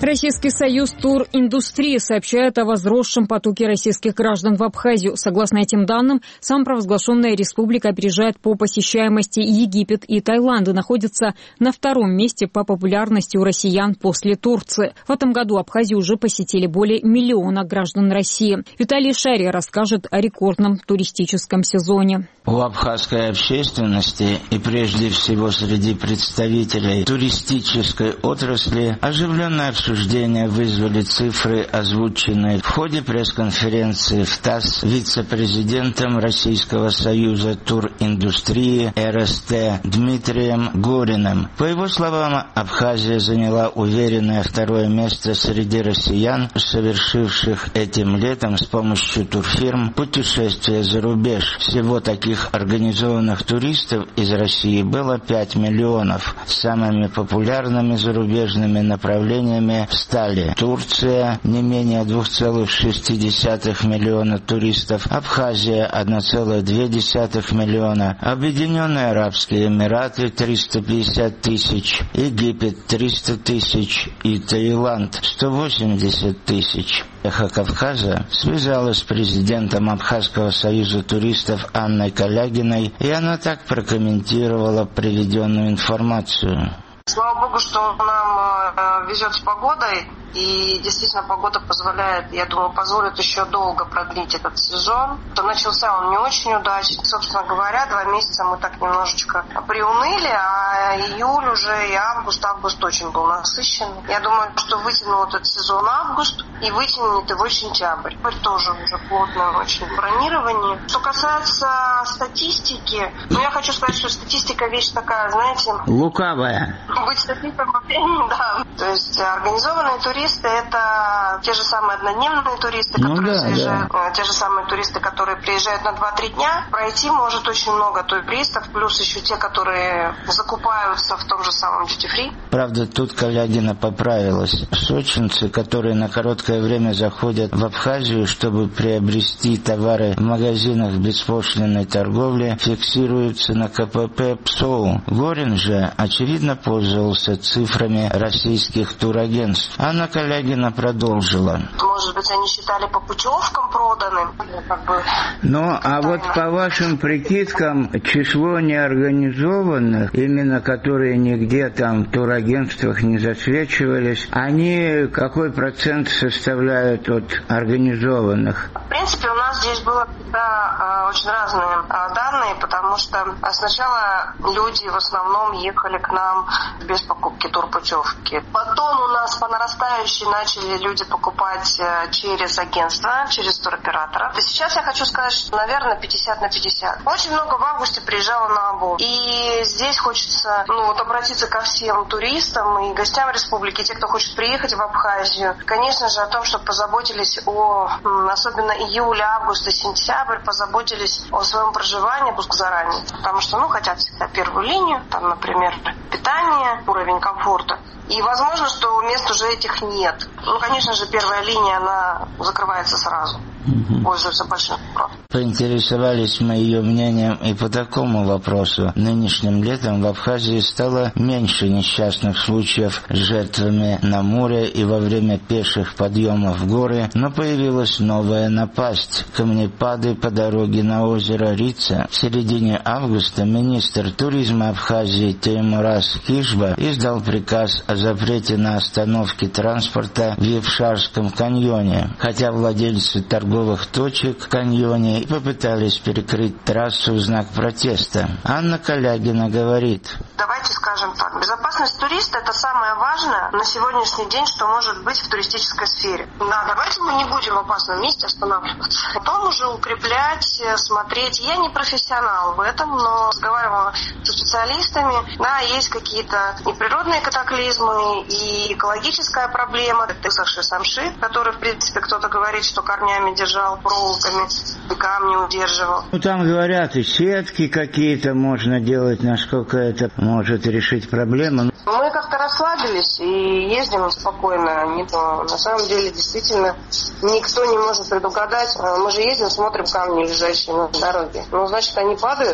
Российский союз туриндустрии сообщает о возросшем потоке российских граждан в Абхазию. Согласно этим данным, самопровозглашенная республика опережает по посещаемости Египет и Таиланд и находится на втором месте по популярности у россиян после Турции. В этом году Абхазию уже посетили более миллиона граждан России. Виталий Шарий расскажет о рекордном туристическом сезоне. У абхазской общественности и прежде всего среди представителей туристической отрасли оживленное обсуждение вызвали цифры, озвученные в ходе пресс-конференции в ТАСС вице-президентом Российского союза туриндустрии эр эс тэ Дмитрием Гориным. По его словам, Абхазия заняла уверенное второе место среди россиян, совершивших этим летом с помощью турфирм путешествия за рубеж. Всего таких организованных туристов из России было пять миллионов. Самыми популярными зарубежными направлениями стали Турция, не менее два целых шесть десятых миллиона туристов, Абхазия одна целая две десятых миллиона, Объединенные Арабские Эмираты триста пятьдесят тысяч, Египет триста тысяч и Таиланд сто восемьдесят тысяч. «Эхо Кавказа» связалась с президентом Абхазского союза туристов Анной Калягиной, и она так прокомментировала приведенную информацию. Слава богу, что нам э, везет с погодой, и действительно погода позволяет, я думаю, позволит еще долго продлить этот сезон. То начался он не очень удачно. Собственно говоря, два месяца мы так немножечко приуныли, а июль уже и август, август очень был насыщен. Я думаю, что вытянул этот сезон август и вытянет его сентябрь. Теперь тоже уже плотное очень бронирование. Что касается статистики, ну я хочу сказать, что статистика вещь такая, знаете... лукавая. Быть статистиком вообще не да. То есть организованные туристы — это те же самые однодневные туристы, ну, которые да, заезжают, да. те же самые туристы, которые приезжают на два-три дня. Пройти может очень много туристов, плюс еще те, которые закупаются в том же самом duty-free. Правда, тут Калягина поправилась. Сочинцы, которые на короткое время заходят в Абхазию, чтобы приобрести товары в магазинах беспошлинной торговли, фиксируются на ка пэ пэ ПСОУ. Горин же, очевидно, пользовался цифрами российских турагентств. Анна Калягина продолжила. Может быть, они считали по путевкам проданным? Как бы, ну, а тайна. Вот по вашим прикидкам, число неорганизованных, именно которые нигде там в турагентствах не засвечивались, они какой процент составляют от организованных? В принципе, у нас здесь было всегда э, очень разные э, данные, потому что сначала люди в основном ехали к нам без покупки турпутевки. Потом у нас по нарастающей начали люди покупать э, через агентство, через туроператора. И сейчас я хочу сказать, что, наверное, пятьдесят на пятьдесят. Очень много в августе приезжало на Абу. И здесь хочется ну, вот, обратиться ко всем туристам и гостям республики, те, кто хочет приехать в Абхазию. Конечно же, о том, чтобы позаботились о, особенно июль, август и сентябрь, позаботились о своем проживании, пусть заранее. Потому что, ну, хотят всегда первую линию, там, например, питание, уровень комфорта. И возможно, что мест уже этих нет. Ну, конечно же, первая линия, она закрывается сразу. Угу. Пользуется большим спросом. Поинтересовались мы ее мнением и по такому вопросу. Нынешним летом в Абхазии стало меньше несчастных случаев с жертвами на море и во время пеших подъемов в горы, но появилась новая напасть – камнепады по дороге на озеро Рица. В середине августа министр туризма Абхазии Теймураз Кишба издал приказ о запрете на остановки транспорта в Евшарском каньоне, хотя владельцы торговых точек в каньоне и попытались перекрыть трассу в знак протеста. Анна Калягина говорит. Давайте скажем так, безопасность туриста – это самое важное на сегодняшний день, что может быть в туристической сфере. Да, давайте мы не будем в опасном месте останавливаться. Потом уже укреплять, смотреть. Я не профессионал в этом, но разговаривала со специалистами. Да, есть какие-то и природные катаклизмы, и экологическая проблема. Это высохший самшит, который, в принципе, кто-то говорит, что корнями держал, проволоками, и камни удерживал. Ну, там говорят, и сетки какие-то можно делать, насколько это может решить проблему. Мы как-то расслабились и ездим спокойно. На самом деле, действительно, никто не может предугадать. Мы же ездим, смотрим камни, лежащие на дороге. Ну, значит, они падают.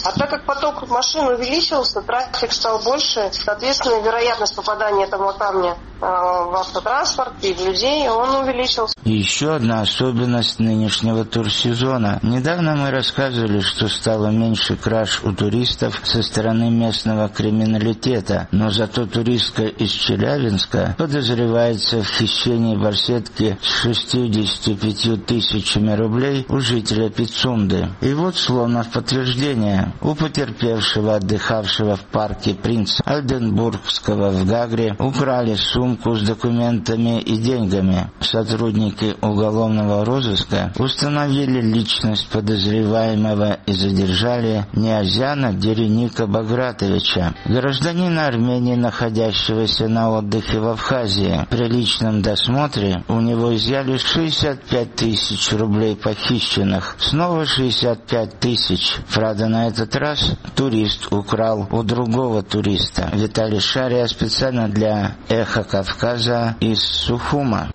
А так как поток машин увеличился, трафик стал больше, соответственно, вероятность попадания этого камня в автотранспорт и в людей, он увеличился. Еще одна особенность нынешнего турсезона. Недавно мы рассказывали, что стало меньше краж у туристов со стороны местного криминалитета, но зато туристка из Челябинска подозревается в хищении барсетки с шестьюдесятью пятью тысячами рублей у жителя Пицунды. И вот словно в подтверждение, у потерпевшего, отдыхавшего в парке Принца Альденбургского в Гагре, украли сумку с документами и деньгами. Сотрудники уголовного розыска установили личность подозреваемого и задержали Ниазяна Дереника Багратовича, гражданина Армении, находящегося на отдыхе в Абхазии. При личном досмотре у него изъяли шестьдесят пять тысяч рублей похищенных. Снова шестьдесят пять тысяч. Правда, на этот раз турист украл у другого туриста. Виталий Шария специально для «Эхо Кавказа» из Сухума.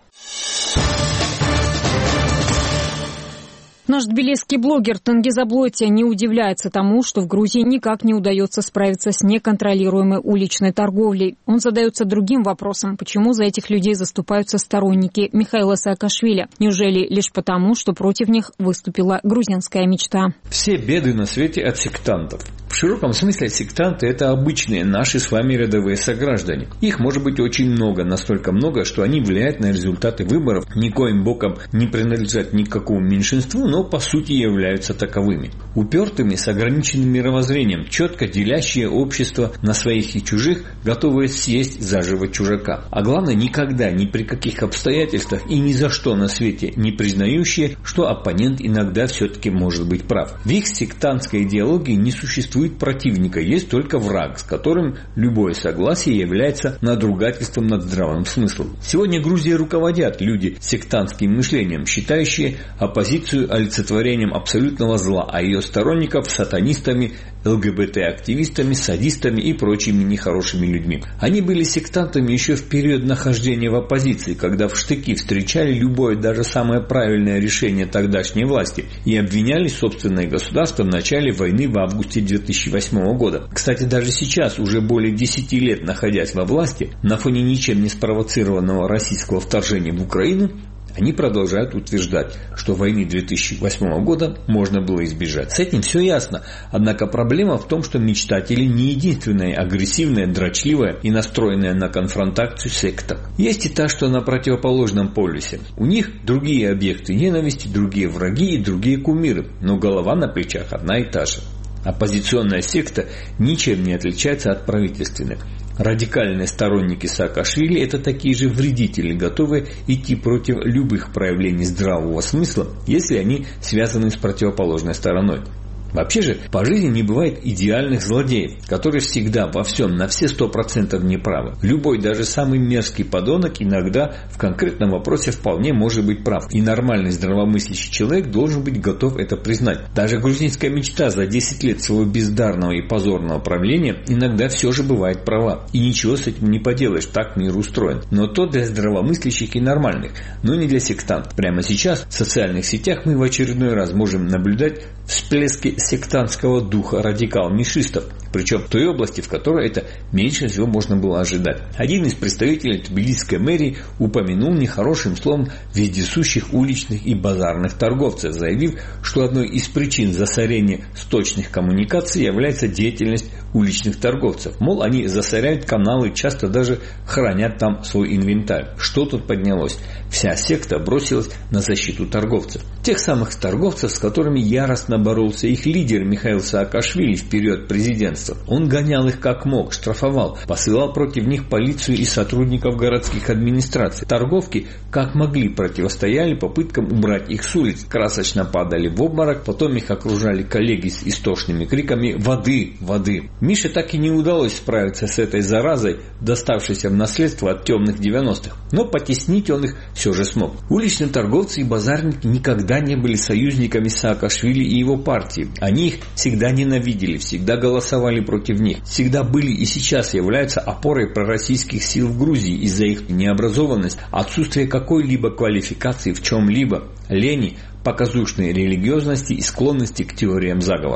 Наш тбилисский блогер Тенгиз Аблоти не удивляется тому, что в Грузии никак не удается справиться с неконтролируемой уличной торговлей. Он задается другим вопросом, почему за этих людей заступаются сторонники Михаила Саакашвили. Неужели лишь потому, что против них выступила грузинская мечта? Все беды на свете от сектантов. В широком смысле сектанты – это обычные наши с вами рядовые сограждане. Их может быть очень много, настолько много, что они влияют на результаты выборов, никоим боком не принадлежат никакому меньшинству, но по сути являются таковыми. Упертыми, с ограниченным мировоззрением, четко делящие общество на своих и чужих, готовые съесть заживо чужака. А главное, никогда, ни при каких обстоятельствах и ни за что на свете не признающие, что оппонент иногда все-таки может быть прав. В их сектантской идеологии не существует противника, есть только враг, с которым любое согласие является надругательством над здравым смыслом. Сегодня Грузией руководят люди с сектантским мышлением, считающие оппозицию олицетворением абсолютного зла, а ее сторонников сатанистами, ЛГБТ-активистами, садистами и прочими нехорошими людьми. Они были сектантами еще в период нахождения в оппозиции, когда в штыки встречали любое, даже самое правильное решение тогдашней власти и обвиняли собственное государство в начале войны в августе две тысячи восьмого года. Кстати, даже сейчас, уже более десяти лет находясь во власти, на фоне ничем не спровоцированного российского вторжения в Украину, они продолжают утверждать, что войны две тысячи восьмого года можно было избежать. С этим все ясно. Однако проблема в том, что мечтатели не единственная агрессивная, дрочливая и настроенная на конфронтацию секта. Есть и та, что на противоположном полюсе. У них другие объекты ненависти, другие враги и другие кумиры, но голова на плечах одна и та же. Оппозиционная секта ничем не отличается от правительственной. Радикальные сторонники Саакашвили – это такие же вредители, готовые идти против любых проявлений здравого смысла, если они связаны с противоположной стороной. Вообще же, по жизни не бывает идеальных злодеев, которые всегда во всем на все сто процентов неправы. Любой, даже самый мерзкий подонок иногда в конкретном вопросе вполне может быть прав. И нормальный здравомыслящий человек должен быть готов это признать. Даже грузинская мечта за десять лет своего бездарного и позорного правления иногда все же бывает права. И ничего с этим не поделаешь, так мир устроен. Но то для здравомыслящих и нормальных, но не для сектантов. Прямо сейчас в социальных сетях мы в очередной раз можем наблюдать всплески сектантского духа радикал-мишистов, причем в той области, в которой это меньше всего можно было ожидать. Один из представителей тбилисской мэрии упомянул нехорошим словом вездесущих уличных и базарных торговцев, заявив, что одной из причин засорения сточных коммуникаций является деятельность уличных торговцев. Мол, они засоряют каналы, часто даже хранят там свой инвентарь. Что тут поднялось? Вся секта бросилась на защиту торговцев. Тех самых торговцев, с которыми яростно боролся их лидер Михаил Саакашвили в период президентства. Он гонял их как мог, штрафовал, посылал против них полицию и сотрудников городских администраций. Торговки как могли противостояли попыткам убрать их с улиц, красочно падали в обморок, потом их окружали коллеги с истошными криками «Воды! Воды!». Мише так и не удалось справиться с этой заразой, доставшейся в наследство от темных девяностых, но потеснить он их все же смог. Уличные торговцы и базарники никогда не были союзниками Саакашвили и его партии. Они их всегда ненавидели, всегда голосовали против них, всегда были и сейчас являются опорой пророссийских сил в Грузии из-за их необразованности, отсутствия какой-либо квалификации в чем-либо, лени, показушной религиозности и склонности к теориям заговоров.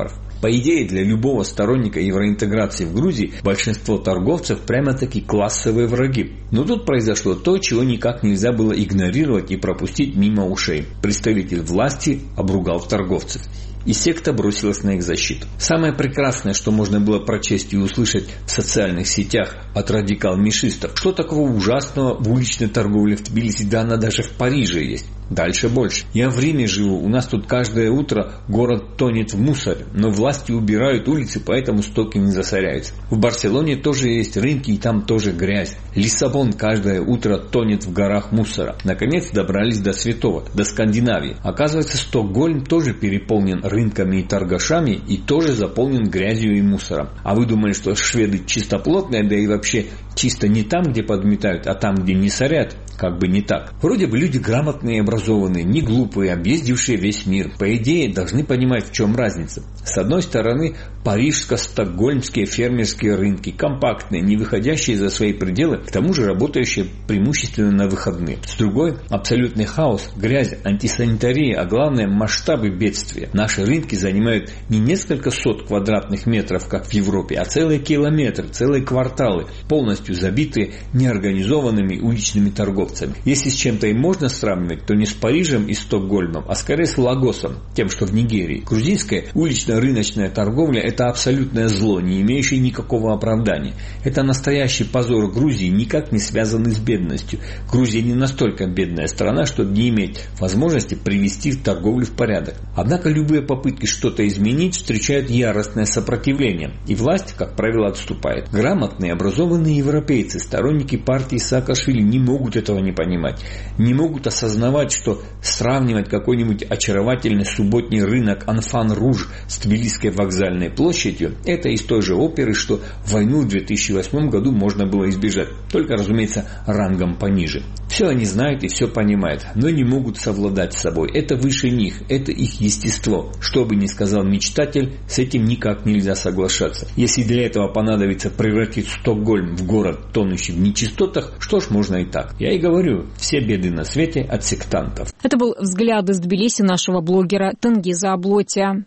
По идее, для любого сторонника евроинтеграции в Грузии большинство торговцев прямо-таки классовые враги. Но тут произошло то, чего никак нельзя было игнорировать и пропустить мимо ушей. Представитель власти обругал торговцев. И секта бросилась на их защиту. Самое прекрасное, что можно было прочесть и услышать в социальных сетях от радикал-мишистов, что такого ужасного в уличной торговле в Тбилиси, да она даже в Париже есть. Дальше больше. Я в Риме живу, у нас тут каждое утро город тонет в мусоре, но власти убирают улицы, поэтому стоки не засоряются. В Барселоне тоже есть рынки, и там тоже грязь. Лиссабон каждое утро тонет в горах мусора. Наконец добрались до святого, до Скандинавии. Оказывается, Стокгольм тоже переполнен рынками и торгашами, и тоже заполнен грязью и мусором. А вы думали, что шведы чистоплотные, да и вообще чисто не там, где подметают, а там, где не сорят? Как бы не так. Вроде бы люди грамотные и образованные, не глупые, объездившие весь мир. По идее, должны понимать, в чем разница. С одной стороны, парижско-стокгольмские фермерские рынки, компактные, не выходящие за свои пределы, к тому же работающие преимущественно на выходные. С другой, абсолютный хаос, грязь, антисанитария, а главное, масштабы бедствия. Наши рынки занимают не несколько сот квадратных метров, как в Европе, а целые километры, целые кварталы, полностью забитые неорганизованными уличными торговцами. Если с чем-то и можно сравнивать, то не с Парижем и Стокгольмом, а скорее с Лагосом, тем, что в Нигерии. Грузинская улично-рыночная торговля – это абсолютное зло, не имеющее никакого оправдания. Это настоящий позор Грузии, никак не связанный с бедностью. Грузия не настолько бедная страна, чтобы не иметь возможности привести торговлю в порядок. Однако любые попытки что-то изменить встречают яростное сопротивление, и власть, как правило, отступает. Грамотные, образованные европейцы, сторонники партии Саакашвили не могут этого не понимать, не могут осознавать, что сравнивать какой-нибудь очаровательный субботний рынок Анфан-Руж с Тбилисской вокзальной площадью – это из той же оперы, что войну в две тысячи восьмом году можно было избежать, только, разумеется, рангом пониже. Все они знают и все понимают, но не могут совладать с собой. Это выше них, это их естество. Что бы ни сказал мечтатель, с этим никак нельзя соглашаться. Если для этого понадобится превратить Стокгольм в город, тонущий в нечистотах, что ж, можно и так. Я и говорю, все беды на свете от сектантов. Это был взгляд из Тбилиси нашего блогера Тенгиза Аблотия.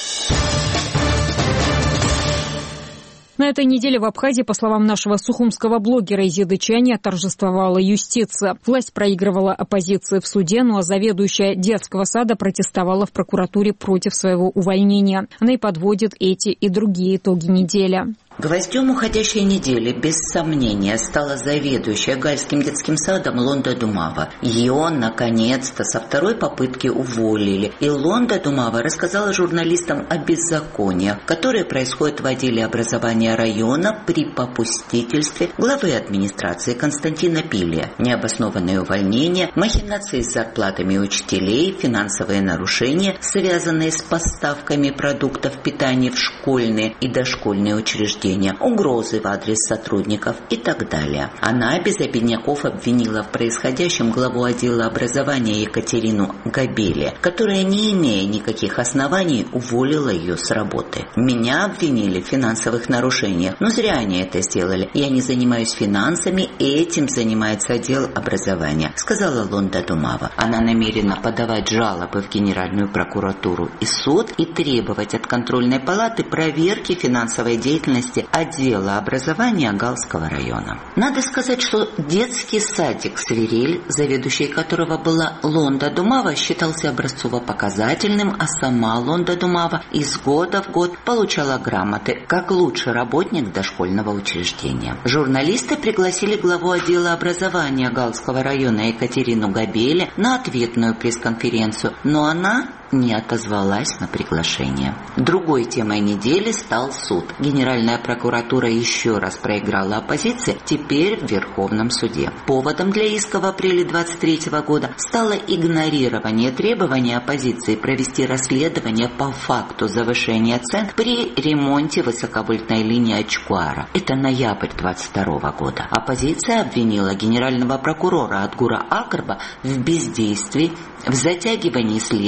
На этой неделе в Абхазии, по словам нашего сухумского блогера Изиды Чани, торжествовала юстиция. Власть проигрывала оппозиции в суде, ну а заведующая детского сада протестовала в прокуратуре против своего увольнения. Она и подводит эти и другие итоги недели. Гвоздем уходящей недели, без сомнения, стала заведующая Гальским детским садом Лонда Думава. Ее, наконец-то, со второй попытки уволили. И Лонда Думава рассказала журналистам о беззакониях, которые происходят в отделе образования района при попустительстве главы администрации Константина Пилия. Необоснованные увольнения, махинации с зарплатами учителей, финансовые нарушения, связанные с поставками продуктов питания в школьные и дошкольные учреждения, угрозы в адрес сотрудников и так далее. Она без обидняков обвинила в происходящем главу отдела образования Екатерину Габели, которая, не имея никаких оснований, уволила ее с работы. Меня обвинили в финансовых нарушениях, но зря они это сделали. Я не занимаюсь финансами, этим занимается отдел образования, сказала Лонда Думава. Она намерена подавать жалобы в Генеральную прокуратуру и суд и требовать от контрольной палаты проверки финансовой деятельности отдела образования Галского района. Надо сказать, что детский садик «Свирель», заведующей которого была Лонда Думава, считался образцово-показательным, а сама Лонда Думава из года в год получала грамоты как лучший работник дошкольного учреждения. Журналисты пригласили главу отдела образования Галского района Екатерину Габели на ответную пресс-конференцию, но она не отозвалась на приглашение. Другой темой недели стал суд. Генеральная прокуратура еще раз проиграла оппозиции, теперь в Верховном суде. Поводом для иска в апреле двадцать третьего года стало игнорирование требования оппозиции провести расследование по факту завышения цен при ремонте высоковольтной линии Ачкуара. Это ноябрь двадцать второго года. Оппозиция обвинила генерального прокурора Адгура Акарба в бездействии, в затягивании следствия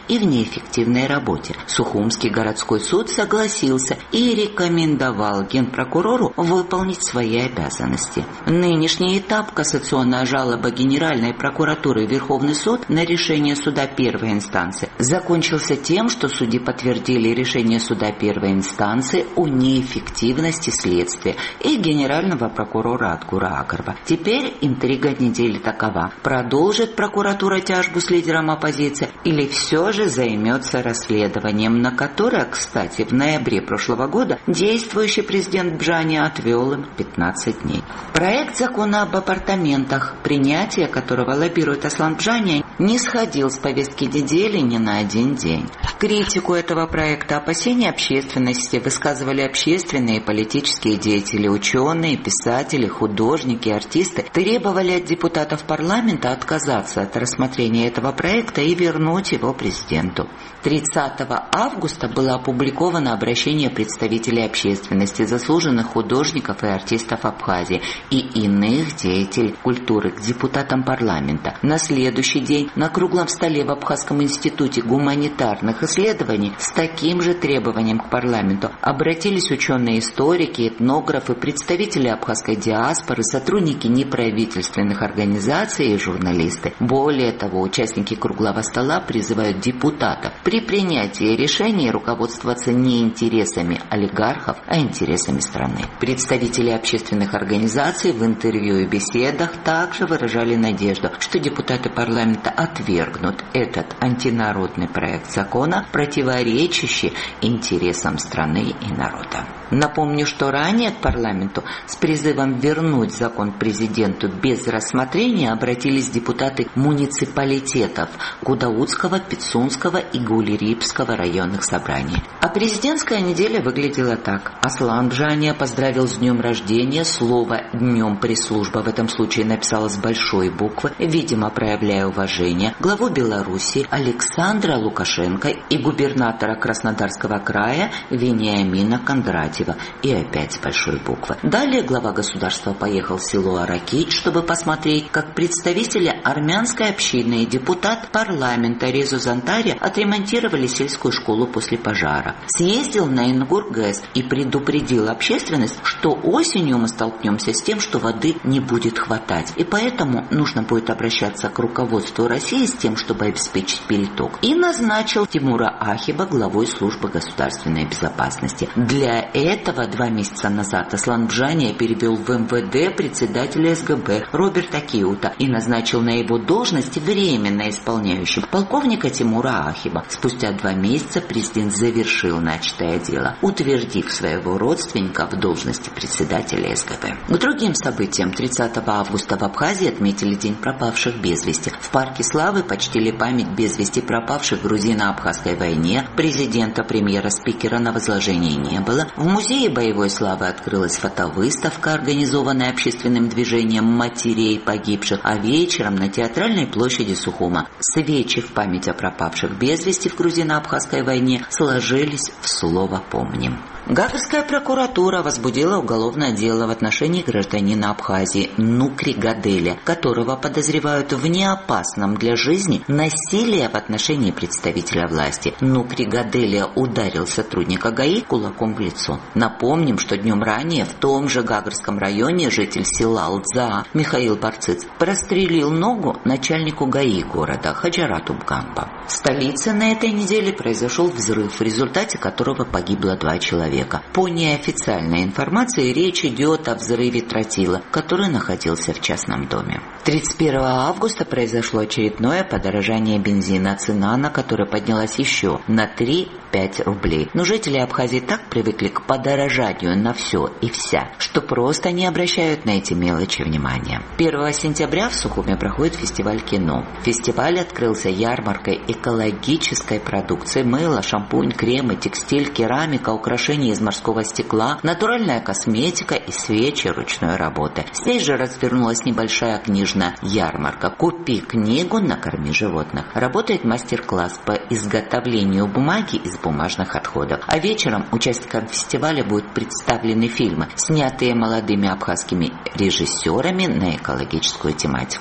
и в неэффективной работе. Сухумский городской суд согласился и рекомендовал генпрокурору выполнить свои обязанности. Нынешний этап кассационная жалоба Генеральной прокуратуры в Верховный суд на решение суда первой инстанции закончился тем, что судьи подтвердили решение суда первой инстанции о неэффективности следствия и генерального прокурора Атгура Акарова. Теперь интрига недели такова: продолжит прокуратура тяжбу с лидером оппозиции или все же займется расследованием, на которое, кстати, в ноябре прошлого года действующий президент Бжани отвел им пятнадцать дней. Проект закона об апартаментах, принятие которого лоббирует Аслан Бжани, не сходил с повестки недели ни на один день. Критику этого проекта, опасения общественности высказывали общественные и политические деятели, ученые, писатели, художники, артисты. Требовали от депутатов парламента отказаться от рассмотрения этого проекта и вернуть его президенту. тридцатого августа было опубликовано обращение представителей общественности, заслуженных художников и артистов Абхазии и иных деятелей культуры к депутатам парламента. На следующий день на круглом столе в Абхазском институте гуманитарных исследований с таким же требованием к парламенту обратились ученые-историки, этнографы, представители абхазской диаспоры, сотрудники неправительственных организаций и журналисты. Более того, участники круглого стола призывают депутатов при принятии решений руководствоваться не интересами олигархов, а интересами страны. Представители общественных организаций в интервью и беседах также выражали надежду, что депутаты парламента отвергнут этот антинародный проект закона, противоречащий интересам страны и народа. Напомню, что ранее к парламенту с призывом вернуть закон президенту без рассмотрения обратились депутаты муниципалитетов Гудаутского, Пицунского и Гулирипского районных собраний. А президентская неделя выглядела так. Аслан Бжани поздравил с днем рождения, слово «днем пресс-служба» в этом случае написала с большой буквы, видимо, проявляя уважение, главу Беларуси Александра Лукашенко и губернатора Краснодарского края Вениамина Кондратьева, и опять с большой буквы. Далее глава государства поехал в село Аракич, чтобы посмотреть, как представители армянской общины и депутат парламента Резу Зантария отремонтировали сельскую школу после пожара. Съездил на Ингур-ГЭС и предупредил общественность, что осенью мы столкнемся с тем, что воды не будет хватать, и поэтому нужно будет обращаться к руководству России с тем, чтобы обеспечить переток. И назначил Тимура Ахиба главой службы государственной безопасности. Для этого два месяца назад Аслан Бжани перевел в эм вэ дэ председателя эс гэ бэ Роберта Киута и назначил на его должность временно исполняющим полковника Тимура Ахиба. Спустя два месяца президент завершил начатое дело, утвердив своего родственника в должности председателя эс гэ бэ. К другим событиям тридцатого августа в Абхазии отметили День пропавших без вести. В парке Славы почтили память без вести пропавших в грузино-абхазской войне. Президента, премьера, спикера на возложении не было. В музее боевой славы открылась фотовыставка, организованная общественным движением матерей погибших, а вечером на театральной площади Сухума свечи в память о пропавших без вести в грузино-абхазской войне сложились в слово «помним». Гаагская прокуратура возбудила уголовное дело в отношении гражданина Абхазии Нукри Гаделя, которого подозревают в неопасном для жизни насилии в отношении представителя власти. Нукри Гаделя ударил сотрудника ГАИ кулаком в лицо. Напомним, что днем ранее в том же Гаагском районе житель села Алдзаа Михаил Барциц прострелил ногу начальнику ГАИ города Хаджарату Бгамба. В столице на этой неделе произошел взрыв, в результате которого погибло два человека. По неофициальной информации речь идет о взрыве тротила, который находился в частном доме. тридцать первого августа произошло очередное подорожание бензина, цена на который поднялась еще на три-пять рублей. Но жители Абхазии так привыкли к подорожанию на все и вся, что просто не обращают на эти мелочи внимания. первого сентября в Сухуме проходит фестиваль кино. Фестиваль открылся ярмаркой экологической продукции: мыло, шампунь, кремы, текстиль, керамика, украшения из морского стекла, натуральная косметика и свечи ручной работы. Здесь же развернулась небольшая книжная ярмарка «Купи книгу, накорми животных». Работает мастер-класс по изготовлению бумаги из бумажных отходов. А вечером участникам фестиваля будут представлены фильмы, снятые молодыми абхазскими режиссерами на экологическую тематику.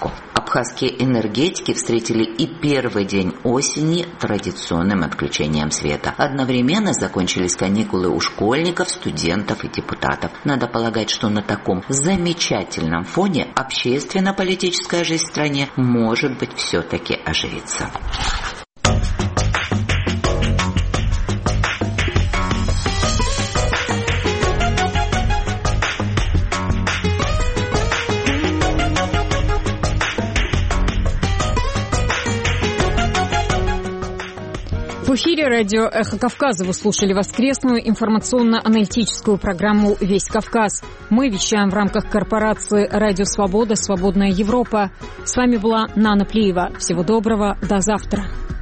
Абхазские энергетики встретили и первый день осени традиционным отключением света. Одновременно закончились каникулы у школьников, студентов и депутатов. Надо полагать, что на таком замечательном фоне общественно-политическая жизнь в стране может быть все-таки оживится. В эфире радио «Эхо Кавказа» вы слушали воскресную информационно-аналитическую программу «Весь Кавказ». Мы вещаем в рамках корпорации «Радио Свобода. Свободная Европа». С вами была Нана Плиева. Всего доброго. До завтра.